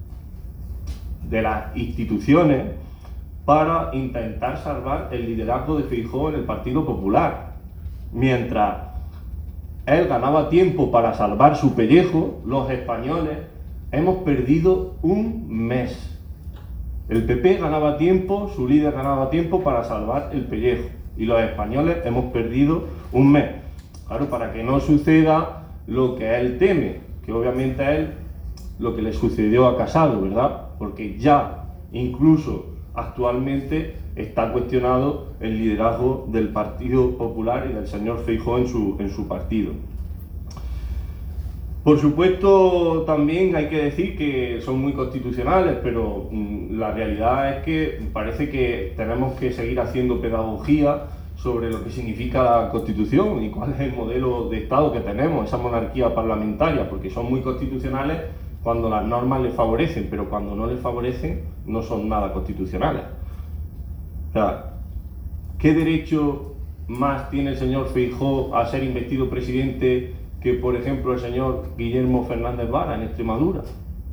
Speaker 6: de las instituciones para intentar salvar el liderazgo de Feijóo en el Partido Popular. Mientras él ganaba tiempo para salvar su pellejo, los españoles hemos perdido un mes. El PP ganaba tiempo, su líder ganaba tiempo para salvar el pellejo, y los españoles hemos perdido un mes. Claro, para que no suceda lo que él teme, que obviamente a él lo que le sucedió a Casado, ¿verdad? Porque ya, incluso actualmente, está cuestionado el liderazgo del Partido Popular y del señor Feijóo en su partido. Por supuesto, también hay que decir que son muy constitucionales, pero la realidad es que parece que tenemos que seguir haciendo pedagogía sobre lo que significa la Constitución y cuál es el modelo de Estado que tenemos, esa monarquía parlamentaria, porque son muy constitucionales, cuando las normas les favorecen, pero cuando no les favorecen no son nada constitucionales. O sea, ¿qué derecho más tiene el señor Feijóo a ser investido presidente que, por ejemplo, el señor Guillermo Fernández Vara en Extremadura,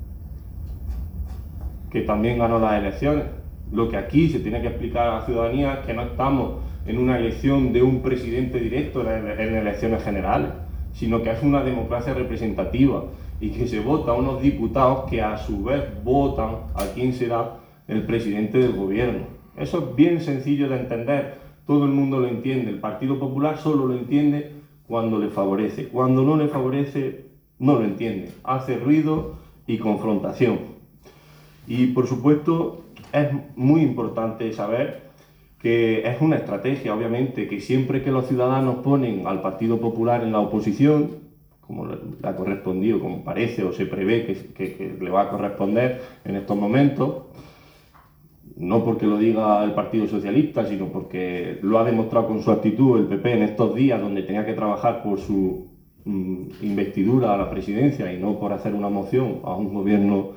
Speaker 6: que también ganó las elecciones? Lo que aquí se tiene que explicar a la ciudadanía es que no estamos en una elección de un presidente directo en elecciones generales, sino que es una democracia representativa y que se vota a unos diputados que a su vez votan a quién será el presidente del gobierno. Eso es bien sencillo de entender, todo el mundo lo entiende. El Partido Popular solo lo entiende cuando le favorece, cuando no le favorece no lo entiende, hace ruido y confrontación. Y por supuesto es muy importante saber que es una estrategia, obviamente, que siempre que los ciudadanos ponen al Partido Popular en la oposición, como le ha correspondido, como parece o se prevé que le va a corresponder en estos momentos, no porque lo diga el Partido Socialista, sino porque lo ha demostrado con su actitud el PP en estos días, donde tenía que trabajar por su investidura a la presidencia y no por hacer una moción a un gobierno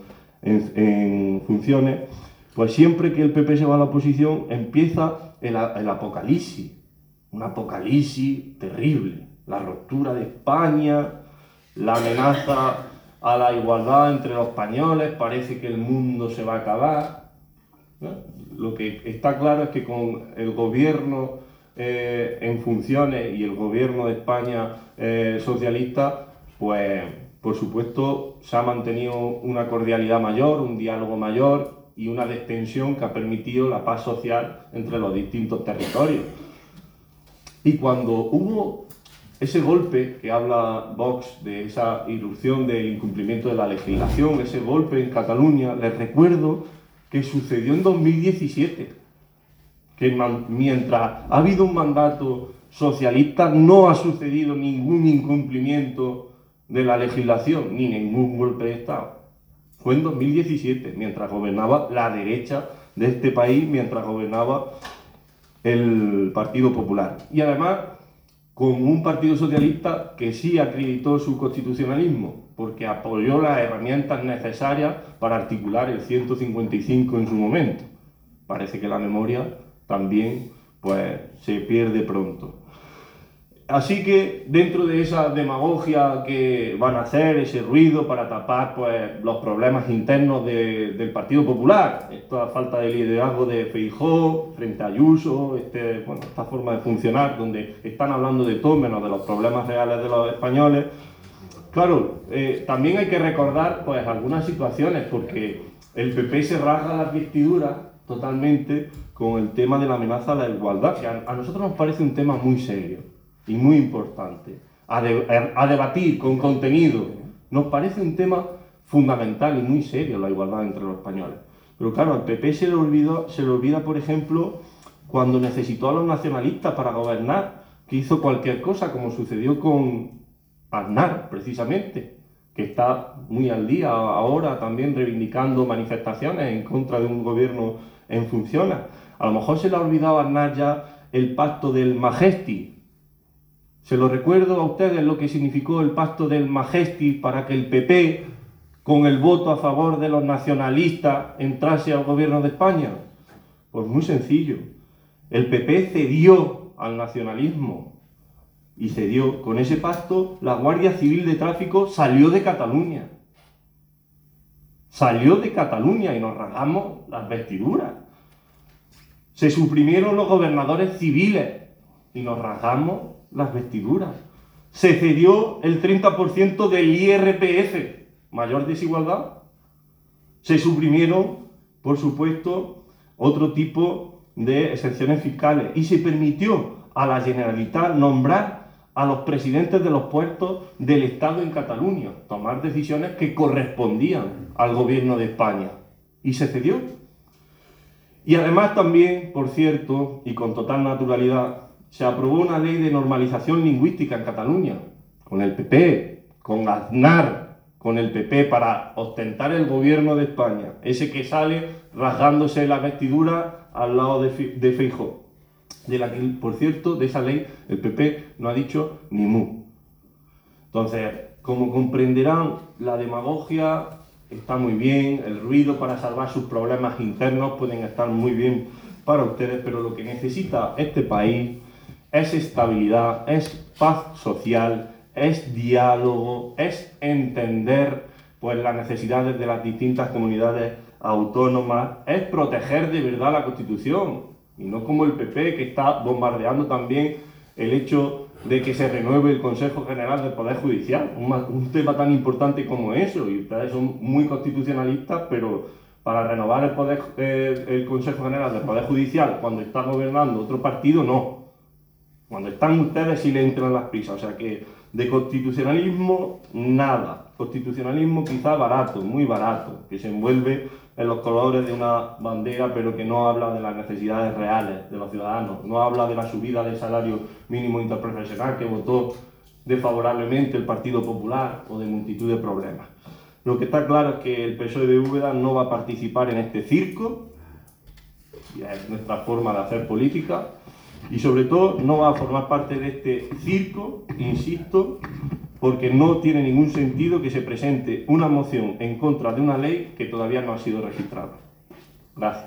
Speaker 6: en funciones. Pues siempre que el PP se va a la oposición empieza el apocalipsis, un apocalipsis terrible, la ruptura de España, la amenaza a la igualdad entre los españoles, parece que el mundo se va a acabar, ¿no? Lo que está claro es que con el gobierno en funciones y el gobierno de España socialista, pues por supuesto se ha mantenido una cordialidad mayor, un diálogo mayor y una distensión que ha permitido la paz social entre los distintos territorios. Y cuando hubo ese golpe que habla Vox de esa irrupción del incumplimiento de la legislación, ese golpe en Cataluña, les recuerdo que sucedió en 2017, que mientras ha habido un mandato socialista no ha sucedido ningún incumplimiento de la legislación ni ningún golpe de Estado. Fue en 2017, mientras gobernaba la derecha de este país, mientras gobernaba el Partido Popular. Y además, con un Partido Socialista que sí acreditó su constitucionalismo, porque apoyó las herramientas necesarias para articular el 155 en su momento. Parece que la memoria también pues, se pierde pronto. Así que dentro de esa demagogia que van a hacer, ese ruido para tapar pues, los problemas internos del Partido Popular, esta falta de liderazgo de Feijóo frente a Ayuso, esta forma de funcionar donde están hablando de todo menos de los problemas reales de los españoles. Claro, también hay que recordar pues, algunas situaciones, porque el PP se rasga las vestiduras totalmente con el tema de la amenaza a la igualdad, que a nosotros nos parece un tema muy serio y muy importante, a debatir con contenido. Nos parece un tema fundamental y muy serio la igualdad entre los españoles. Pero claro, al PP se le olvida, por ejemplo, cuando necesitó a los nacionalistas para gobernar, que hizo cualquier cosa, como sucedió con Aznar, precisamente, que está muy al día ahora también reivindicando manifestaciones en contra de un gobierno en funciones. A lo mejor se le ha olvidado a Aznar ya el pacto del Majesti. Se lo recuerdo a ustedes lo que significó el pacto del Majesti para que el PP, con el voto a favor de los nacionalistas, entrase al gobierno de España. Pues muy sencillo. El PP cedió al nacionalismo y cedió. Con ese pacto, la Guardia Civil de Tráfico salió de Cataluña. Salió de Cataluña y nos rasgamos las vestiduras. Se suprimieron los gobernadores civiles y nos rasgamos las vestiduras. Se cedió el 30% del IRPF, mayor desigualdad. Se suprimieron, por supuesto, otro tipo de exenciones fiscales y se permitió a la Generalitat nombrar a los presidentes de los puertos del Estado en Cataluña, tomar decisiones que correspondían al gobierno de España. Y se cedió. Y además también, por cierto, y con total naturalidad, se aprobó una ley de normalización lingüística en Cataluña, con el PP, con Aznar, con el PP, para ostentar el gobierno de España, ese que sale rasgándose la vestidura al lado de Feijóo. De la que, por cierto, de esa ley el PP no ha dicho ni mu. Entonces, como comprenderán, la demagogia está muy bien, el ruido para salvar sus problemas internos pueden estar muy bien para ustedes, pero lo que necesita este país es estabilidad, es paz social, es diálogo, es entender pues las necesidades de las distintas comunidades autónomas, es proteger de verdad la Constitución y no como el PP, que está bombardeando también el hecho de que se renueve el Consejo General del Poder Judicial, un tema tan importante como eso, y ustedes son muy constitucionalistas, pero para renovar el Consejo General del Poder Judicial cuando está gobernando otro partido, no. Cuando están ustedes sí le entran las prisas, o sea que de constitucionalismo nada, constitucionalismo quizá barato, muy barato, que se envuelve en los colores de una bandera pero que no habla de las necesidades reales de los ciudadanos, no habla de la subida del salario mínimo interprofesional que votó desfavorablemente el Partido Popular o de multitud de problemas. Lo que está claro es que el PSOE de Úbeda no va a participar en este circo, y es nuestra forma de hacer política, y sobre todo no va a formar parte de este circo, insisto, porque no tiene ningún sentido que se presente una moción en contra de una ley que todavía no ha sido registrada. Gracias.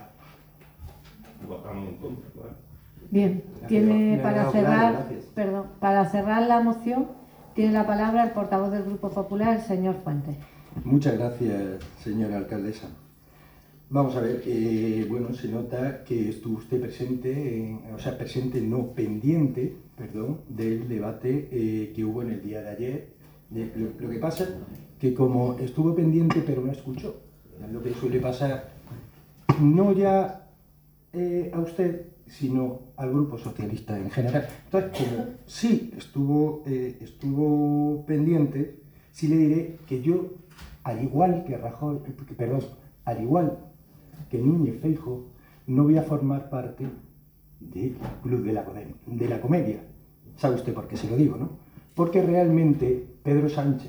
Speaker 1: Bien, tiene para cerrar,
Speaker 4: gracias.
Speaker 1: perdón, para cerrar la moción, tiene la palabra el portavoz del Grupo Popular, el señor Fuentes.
Speaker 4: Muchas gracias, señora alcaldesa. Vamos a ver, bueno, se nota que estuvo usted presente, pendiente, perdón, del debate que hubo en el día de ayer. Lo que pasa que como estuvo pendiente pero no escuchó, es lo que suele pasar, no ya a usted, sino al Grupo Socialista en general. Entonces, como sí estuvo pendiente, sí le diré que yo, al igual que Rajoy, al igual que Núñez Feijóo, no voy a formar parte del Club de la Comedia. ¿Sabe usted por qué se lo digo, no? Porque realmente Pedro Sánchez,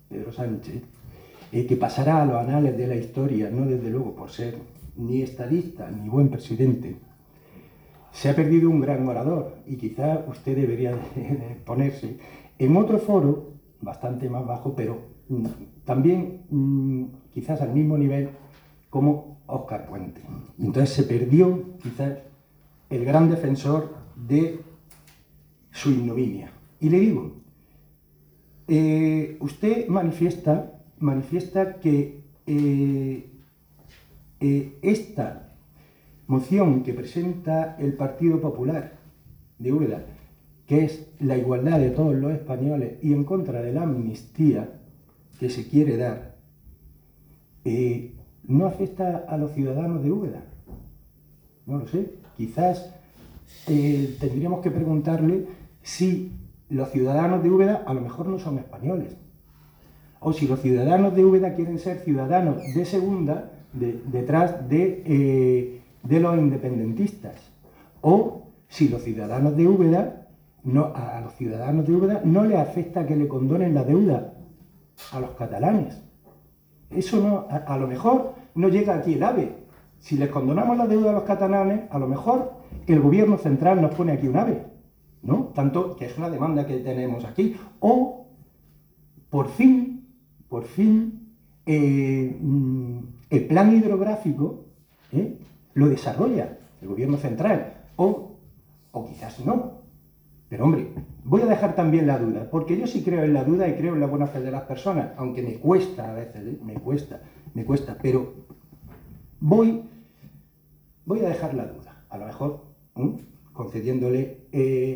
Speaker 4: que pasará a los anales de la historia, no desde luego por ser ni estadista ni buen presidente, se ha perdido un gran orador y quizá usted debería de ponerse en otro foro, bastante más bajo, pero también quizás al mismo nivel como Óscar Puente. Entonces se perdió quizás el gran defensor de su ignominia. Y le digo, usted manifiesta que esta moción que presenta el Partido Popular de Úbeda, que es la igualdad de todos los españoles y en contra de la amnistía que se quiere dar, no afecta a los ciudadanos de Úbeda. No lo sé. Quizás tendríamos que preguntarle si los ciudadanos de Úbeda a lo mejor no son españoles, o si los ciudadanos de Úbeda quieren ser ciudadanos de segunda detrás de los independentistas, o si los ciudadanos de Úbeda a los ciudadanos de Úbeda no les afecta que le condonen la deuda a los catalanes. Eso no, a lo mejor no llega aquí el AVE. Si les condonamos la deuda a los catalanes, a lo mejor el gobierno central nos pone aquí un AVE, ¿no? Tanto que es una demanda que tenemos aquí. O, por fin, el plan hidrográfico lo desarrolla el gobierno central. O quizás no. Pero hombre, voy a dejar también la duda, porque yo sí creo en la duda y creo en la buena fe de las personas, aunque me cuesta a veces, me cuesta, pero voy a dejar la duda, a lo mejor concediéndole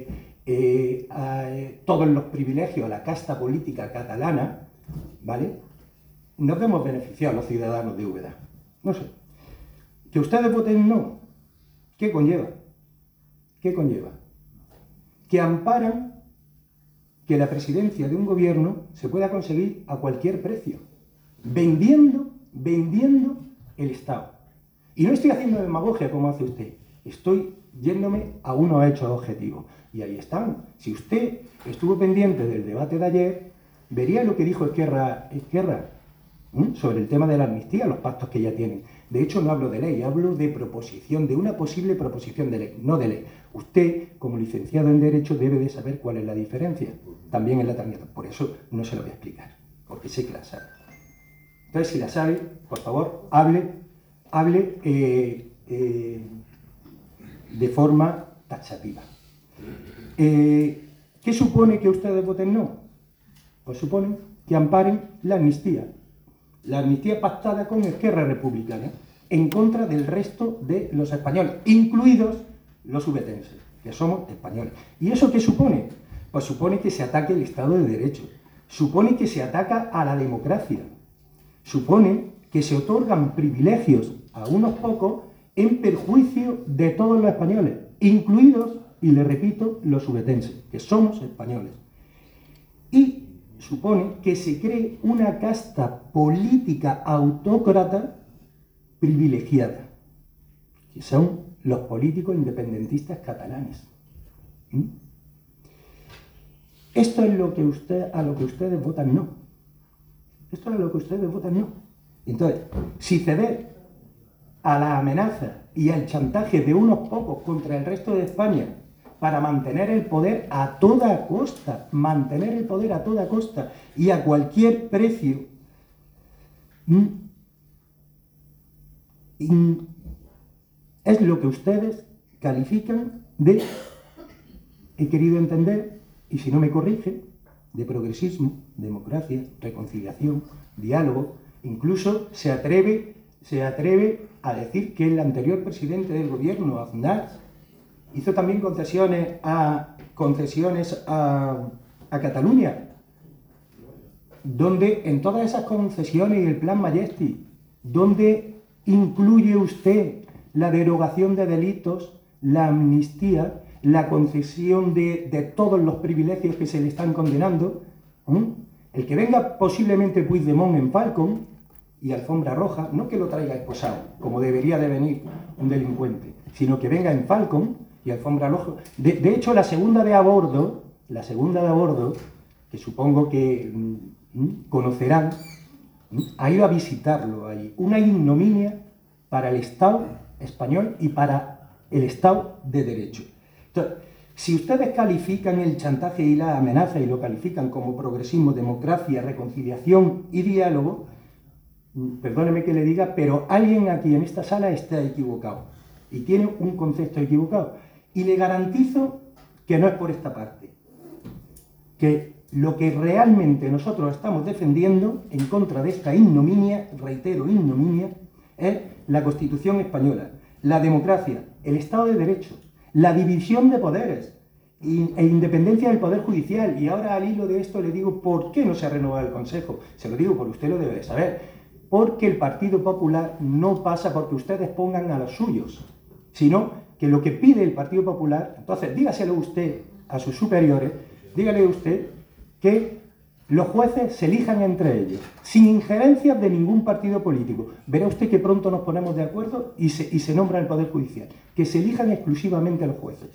Speaker 4: todos los privilegios a la casta política catalana, ¿vale? Nos vemos beneficiados los ciudadanos de Úbeda. No sé. Que ustedes voten no, ¿qué conlleva? ¿Qué conlleva? Que amparan que la presidencia de un gobierno se pueda conseguir a cualquier precio, vendiendo el Estado. Y no estoy haciendo demagogia como hace usted, estoy yéndome a unos hechos objetivos. Y ahí están. Si usted estuvo pendiente del debate de ayer, vería lo que dijo Esquerra sobre el tema de la amnistía, los pactos que ya tienen. De hecho, no hablo de ley, hablo de proposición, de una posible proposición de ley, no de ley. Usted, como licenciado en Derecho, debe de saber cuál es la diferencia, también en la tramitación. Por eso no se lo voy a explicar, porque sé que la sabe. Entonces, si la sabe, por favor, hable de forma taxativa. ¿Qué supone que ustedes voten no? Pues supone que amparen la amnistía pactada con Esquerra Republicana, en contra del resto de los españoles, incluidos los ubetenses, que somos españoles. ¿Y eso qué supone? Pues supone que se ataque el Estado de Derecho, supone que se ataca a la democracia, supone que se otorgan privilegios a unos pocos en perjuicio de todos los españoles, incluidos, y le repito, los ubetenses, que somos españoles. Y supone que se cree una casta política autócrata privilegiada, que son los políticos independentistas catalanes. Esto es a lo que ustedes votan no. Esto es a lo que ustedes votan no. Entonces, si ceder a la amenaza y al chantaje de unos pocos contra el resto de España para mantener el poder a toda costa, y a cualquier precio, es lo que ustedes califican de, he querido entender, y si no me corrige, de progresismo, democracia, reconciliación, diálogo. Incluso se atreve a decir que el anterior presidente del gobierno, Aznar, hizo también concesiones a Cataluña, donde en todas esas concesiones y el plan Majestic, donde incluye usted la derogación de delitos, la amnistía, la concesión de todos los privilegios que se le están condenando. El que venga posiblemente Puigdemont en Falcon y alfombra roja, no que lo traiga esposado, como debería de venir un delincuente, sino que venga en Falcon y alfombra roja. De hecho, la segunda de a bordo, que supongo que conocerán, ha ido a visitarlo ahí. Una ignominia para el Estado español y para el Estado de Derecho. Entonces, si ustedes califican el chantaje y la amenaza y lo califican como progresismo, democracia, reconciliación y diálogo, perdóneme que le diga, pero alguien aquí en esta sala está equivocado y tiene un concepto equivocado. Y le garantizo que no es por esta parte, que lo que realmente nosotros estamos defendiendo en contra de esta ignominia, reitero, ignominia, es la Constitución española, la democracia, el Estado de Derecho, la división de poderes e independencia del Poder Judicial. Y ahora, al hilo de esto, le digo por qué no se ha renovado el Consejo. Se lo digo porque usted lo debe de saber. Porque el Partido Popular no pasa porque ustedes pongan a los suyos, sino que lo que pide el Partido Popular, entonces dígaselo usted a sus superiores, dígale usted que los jueces se elijan entre ellos, sin injerencias de ningún partido político. Verá usted que pronto nos ponemos de acuerdo y se nombra el Poder Judicial. Que se elijan exclusivamente a los jueces.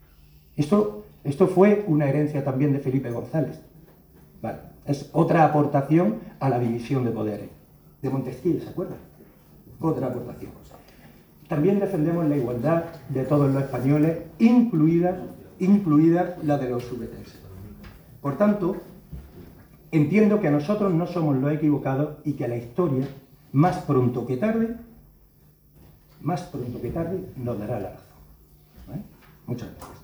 Speaker 4: Esto fue una herencia también de Felipe González. Vale. Es otra aportación a la división de poderes. De Montesquieu, ¿se acuerdan? Otra aportación. También defendemos la igualdad de todos los españoles, incluida la de los ubetenses. Por tanto, entiendo que nosotros no somos los equivocados y que la historia, más pronto que tarde, nos dará la razón. ¿Vale? Muchas gracias.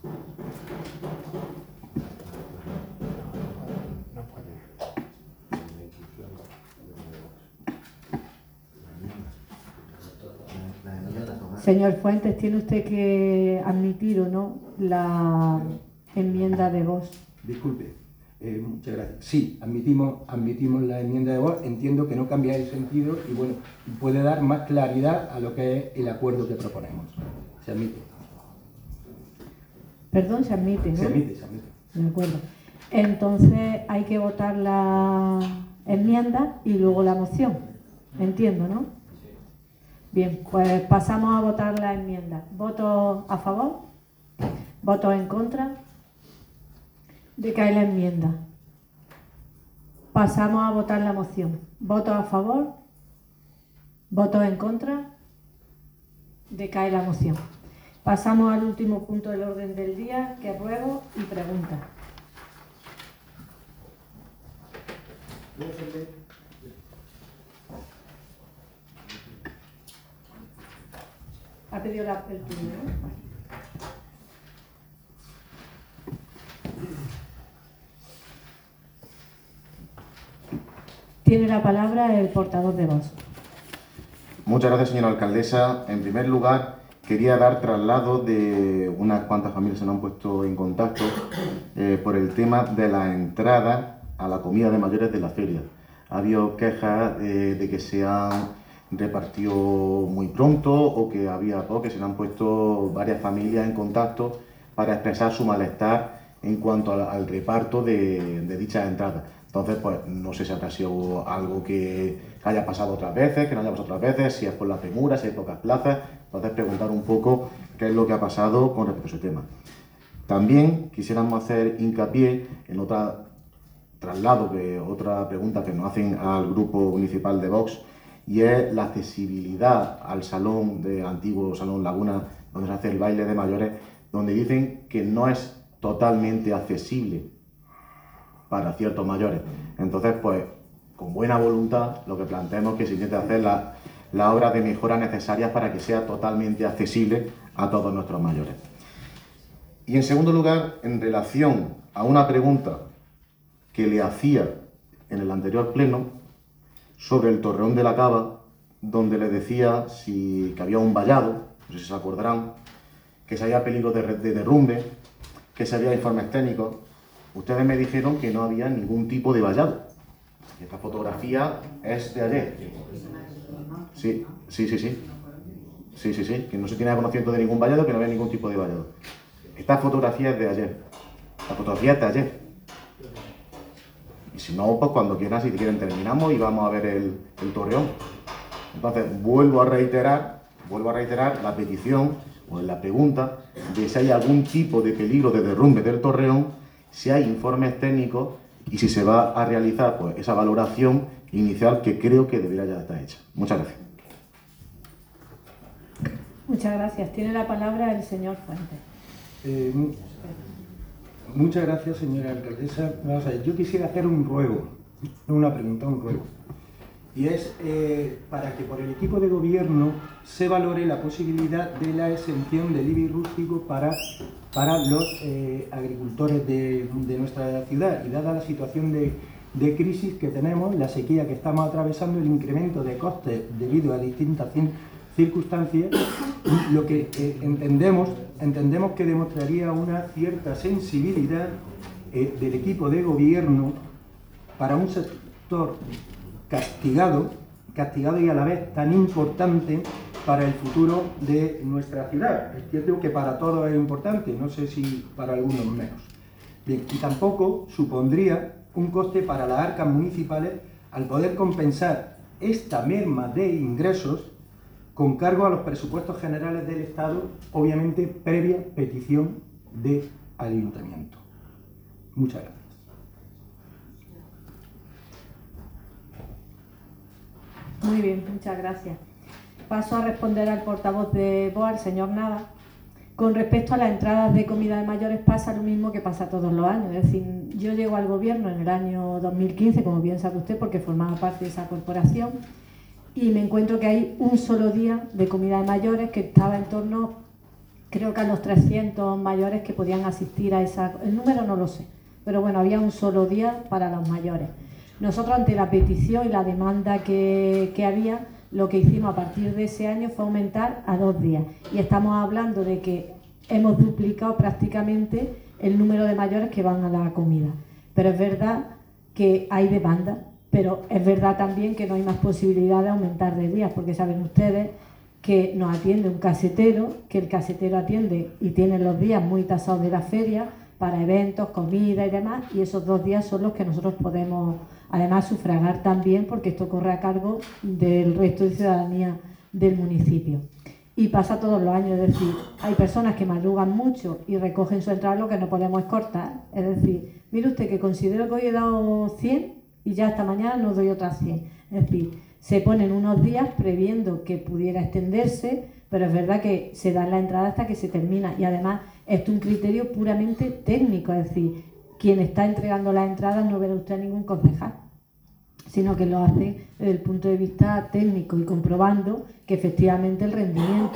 Speaker 1: Señor Fuentes, tiene usted que admitir o no la enmienda de Vox.
Speaker 4: Disculpe, muchas gracias. Sí, admitimos la enmienda de Vox. Entiendo que no cambia el sentido y bueno, puede dar más claridad a lo que es el acuerdo que proponemos. Se admite.
Speaker 1: Perdón, se admite, ¿no?
Speaker 4: Se admite.
Speaker 1: De acuerdo. Entonces hay que votar la enmienda y luego la moción. Entiendo, ¿no? Bien, pues pasamos a votar la enmienda. ¿Votos a favor? ¿Votos en contra? Decae la enmienda. Pasamos a votar la moción. ¿Votos a favor? ¿Votos en contra? Decae la moción. Pasamos al último punto del orden del día, que es ruegos y preguntas. Ha pedido el turno, ¿no? Vale. Tiene la palabra el portavoz de Vox.
Speaker 3: Muchas gracias, señora alcaldesa. En primer lugar, quería dar traslado de unas cuantas familias que se nos han puesto en contacto por el tema de la entrada a la comida de mayores de la feria. Ha habido quejas de que se han repartido muy pronto o que había poco, que se le han puesto varias familias en contacto para expresar su malestar en cuanto al reparto de dichas entradas. Entonces, pues no sé si habrá sido algo que haya pasado otras veces, que no haya pasado otras veces, si es por la premura, si hay pocas plazas. Entonces, preguntar un poco qué es lo que ha pasado con respecto a ese tema. También quisiéramos hacer hincapié en otra pregunta que nos hacen al grupo municipal de Vox, y es la accesibilidad al salón antiguo Salón Laguna, donde se hace el baile de mayores, donde dicen que no es totalmente accesible para ciertos mayores. Entonces, pues, con buena voluntad, lo que planteamos es que se intente hacer las obras de mejora necesarias para que sea totalmente accesible a todos nuestros mayores. Y en segundo lugar, en relación a una pregunta que le hacía en el anterior pleno sobre el Torreón de la Cava, donde le decía que había un vallado, no sé si se acordarán, que si había peligro de derrumbe, que si había informes técnicos. Ustedes me dijeron que no había ningún tipo de vallado. Esta fotografía es de ayer. Sí, que no se tiene conocimiento de ningún vallado, que no había ningún tipo de vallado. Esta fotografía es de ayer. La fotografía es de ayer. Y si no, pues cuando quieran, si quieren, terminamos y vamos a ver el torreón. Entonces, vuelvo a reiterar la petición o la pregunta de si hay algún tipo de peligro de derrumbe del torreón, si hay informes técnicos y si se va a realizar pues esa valoración inicial que creo que debería ya estar hecha. Muchas gracias.
Speaker 1: Muchas gracias. Tiene la palabra el señor Fuentes.
Speaker 4: Muchas gracias, señora alcaldesa. Vamos a ver, yo quisiera hacer un ruego, no una pregunta, un ruego. Y es para que por el equipo de gobierno se valore la posibilidad de la exención del IBI rústico para los agricultores de nuestra ciudad. Y dada la situación de crisis que tenemos, la sequía que estamos atravesando, el incremento de costes debido a distintas circunstancias, lo que entendemos que demostraría una cierta sensibilidad del equipo de gobierno para un sector castigado y a la vez tan importante para el futuro de nuestra ciudad. Es cierto que para todos es importante, no sé si para algunos menos. Bien, y tampoco supondría un coste para las arcas municipales al poder compensar esta merma de ingresos con cargo a los presupuestos generales del Estado, obviamente previa petición del ayuntamiento. Muchas gracias.
Speaker 1: Muy bien, muchas gracias. Paso a responder al portavoz de Vox, al señor Nava. Con respecto a las entradas de comida de mayores pasa lo mismo que pasa todos los años. Es decir, yo llego al gobierno en el año 2015, como bien sabe usted, porque formaba parte de esa corporación, y me encuentro que hay un solo día de comida de mayores que estaba en torno, creo que a los 300 mayores que podían asistir a esa... El número no lo sé, pero bueno, había un solo día para los mayores. Nosotros, ante la petición y la demanda que había, lo que hicimos a partir de ese año fue aumentar a 2 días. Y estamos hablando de que hemos duplicado prácticamente el número de mayores que van a la comida. Pero es verdad que hay demanda, pero es verdad también que no hay más posibilidad de aumentar de días, porque saben ustedes que nos atiende un casetero, que el casetero atiende y tiene los días muy tasados de la feria para eventos, comida y demás, y esos 2 días son los que nosotros podemos además sufragar también, porque esto corre a cargo del resto de ciudadanía del municipio. Y pasa todos los años, es decir, hay personas que madrugan mucho y recogen su entrada, lo que no podemos es cortar. Es decir, mire usted que considero que hoy he dado 100 y ya hasta mañana no doy otras 100. Es decir, se ponen unos días previendo que pudiera extenderse, pero es verdad que se da la entrada hasta que se termina. Y además, esto es un criterio puramente técnico, es decir, quien está entregando las entradas no verá usted a ningún concejal, sino que lo hace desde el punto de vista técnico y comprobando que efectivamente el rendimiento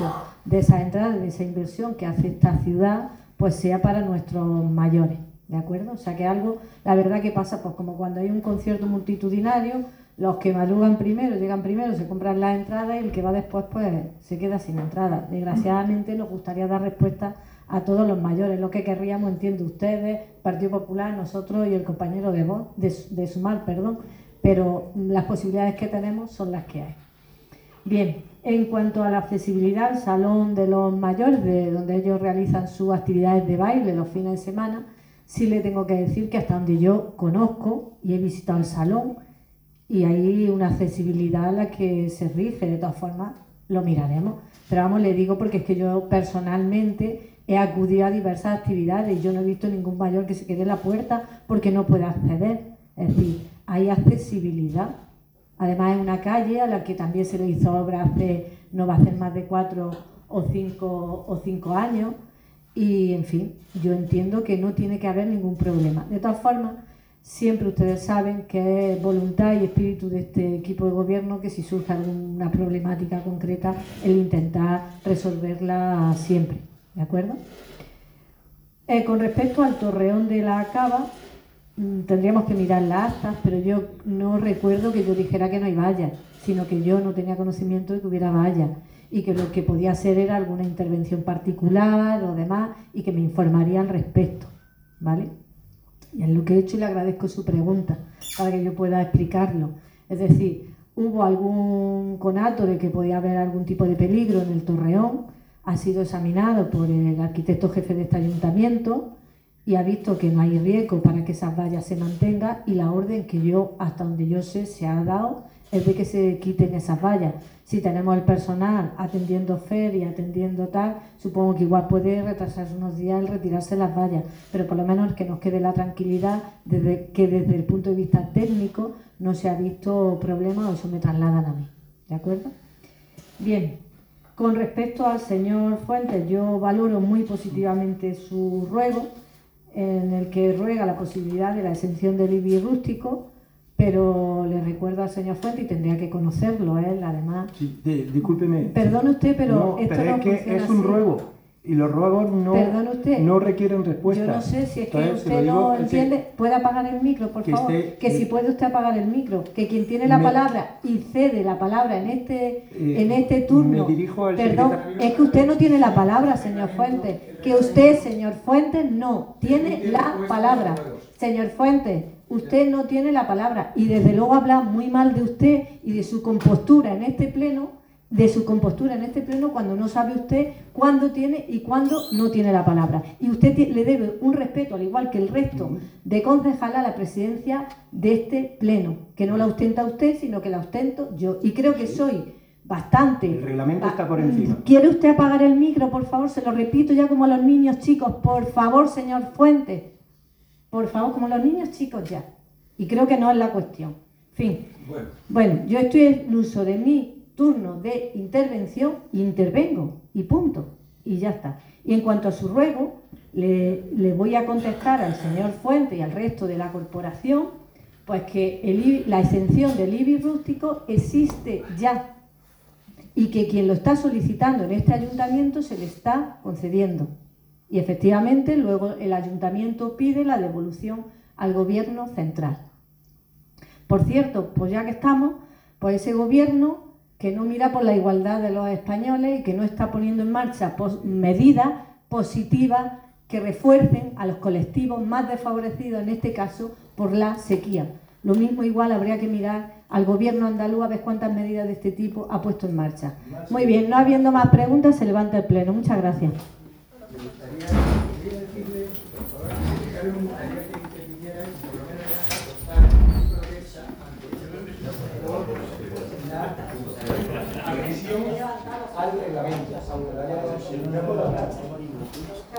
Speaker 1: de esa entrada, de esa inversión que hace esta ciudad, pues sea para nuestros mayores, ¿de acuerdo? O sea que algo, la verdad que pasa, pues como cuando hay un concierto multitudinario, los que madrugan primero, llegan primero, se compran las entradas y el que va después, pues se queda sin entrada. Desgraciadamente nos gustaría dar respuesta a todos los mayores, lo que querríamos, entiendo ustedes, Partido Popular, nosotros y el compañero de Vox, de Sumar, perdón, pero las posibilidades que tenemos son las que hay. Bien, en cuanto a la accesibilidad al salón de los mayores, de donde ellos realizan sus actividades de baile los fines de semana, sí le tengo que decir que hasta donde yo conozco y he visitado el salón, y hay una accesibilidad a la que se rige, de todas formas lo miraremos. Pero vamos, le digo porque es que yo personalmente he acudido a diversas actividades y yo no he visto ningún mayor que se quede en la puerta porque no pueda acceder. Es decir, hay accesibilidad. Además es una calle a la que también se le hizo obra hace, no va a ser más de 4 o 5 años y, en fin, yo entiendo que no tiene que haber ningún problema. De todas formas, siempre ustedes saben que es voluntad y espíritu de este equipo de gobierno que si surge alguna problemática concreta, el intentar resolverla siempre, ¿de acuerdo? Con respecto al torreón de la Cava, tendríamos que mirar las actas, pero yo no recuerdo que yo dijera que no hay vallas, sino que yo no tenía conocimiento de que hubiera vallas y que lo que podía hacer era alguna intervención particular o demás y que me informaría al respecto, ¿vale? Y es lo que he hecho y le agradezco su pregunta para que yo pueda explicarlo. Es decir, hubo algún conato de que podía haber algún tipo de peligro en el torreón, ha sido examinado por el arquitecto jefe de este ayuntamiento y ha visto que no hay riesgo para que esas vallas se mantengan y la orden que yo, hasta donde yo sé, se ha dado es de que se quiten esas vallas. Si tenemos el personal atendiendo feria, atendiendo tal, supongo que igual puede retrasarse unos días el retirarse las vallas, pero por lo menos que nos quede la tranquilidad que desde el punto de vista técnico no se ha visto problema o eso me trasladan a mí, ¿de acuerdo? Bien, con respecto al señor Fuentes, yo valoro muy positivamente su ruego, en el que ruega la posibilidad de la exención del IBI rústico, pero le recuerdo al señor Fuentes, y tendría que conocerlo él, además.
Speaker 4: Sí, discúlpeme.
Speaker 1: Perdone usted, pero
Speaker 4: no,
Speaker 1: esto
Speaker 4: pero
Speaker 1: no
Speaker 4: es que
Speaker 1: funciona
Speaker 4: es un
Speaker 1: así.
Speaker 4: ruego y los ruegos no requieren respuesta.
Speaker 1: Yo no sé si es que
Speaker 4: Entonces,
Speaker 1: usted no entiende. ¿Puede apagar el micro, por favor? Si puede usted apagar el micro. Que quien tiene la palabra y cede la palabra en este turno.
Speaker 4: Me dirijo al
Speaker 1: perdón,
Speaker 4: secretario.
Speaker 1: es que usted no tiene la palabra, señor Fuentes. Que usted, señor Fuentes, no tiene la palabra. Señor Fuentes, usted no tiene la palabra. Y desde luego habla muy mal de usted y de su compostura en este pleno. Cuando no sabe usted cuándo tiene y cuándo no tiene la palabra. Y usted le debe un respeto, al igual que el resto de concejales, a la presidencia de este pleno, que no la ostenta usted, sino que la ostento yo. Y creo que soy bastante...
Speaker 4: El reglamento está por encima.
Speaker 1: ¿Quiere usted apagar el micro, por favor? Se lo repito ya como a los niños chicos. Por favor, señor Fuentes. Por favor, como los niños chicos ya. Y creo que no es la cuestión. En fin. Bueno, yo estoy en uso de mi turno de intervención, intervengo y punto, y ya está. Y en cuanto a su ruego, le voy a contestar al señor Fuentes y al resto de la corporación, pues que la exención del IBI rústico existe ya y que quien lo está solicitando en este ayuntamiento se le está concediendo. Y efectivamente luego el ayuntamiento pide la devolución al gobierno central. Por cierto, pues ya que estamos, pues ese gobierno que no mira por la igualdad de los españoles y que no está poniendo en marcha medidas positivas que refuercen a los colectivos más desfavorecidos, en este caso por la sequía. Lo mismo igual habría que mirar al gobierno andaluz a ver cuántas medidas de este tipo ha puesto en marcha. Muy bien, no habiendo más preguntas, se levanta el pleno. Muchas gracias.
Speaker 4: Me gustaría decirle, por favor, secretario, me gustaría que pidierais por lo menos adoptar una protesta ante la agresión al reglamento, aunque lo haya hecho. No puedo hablar.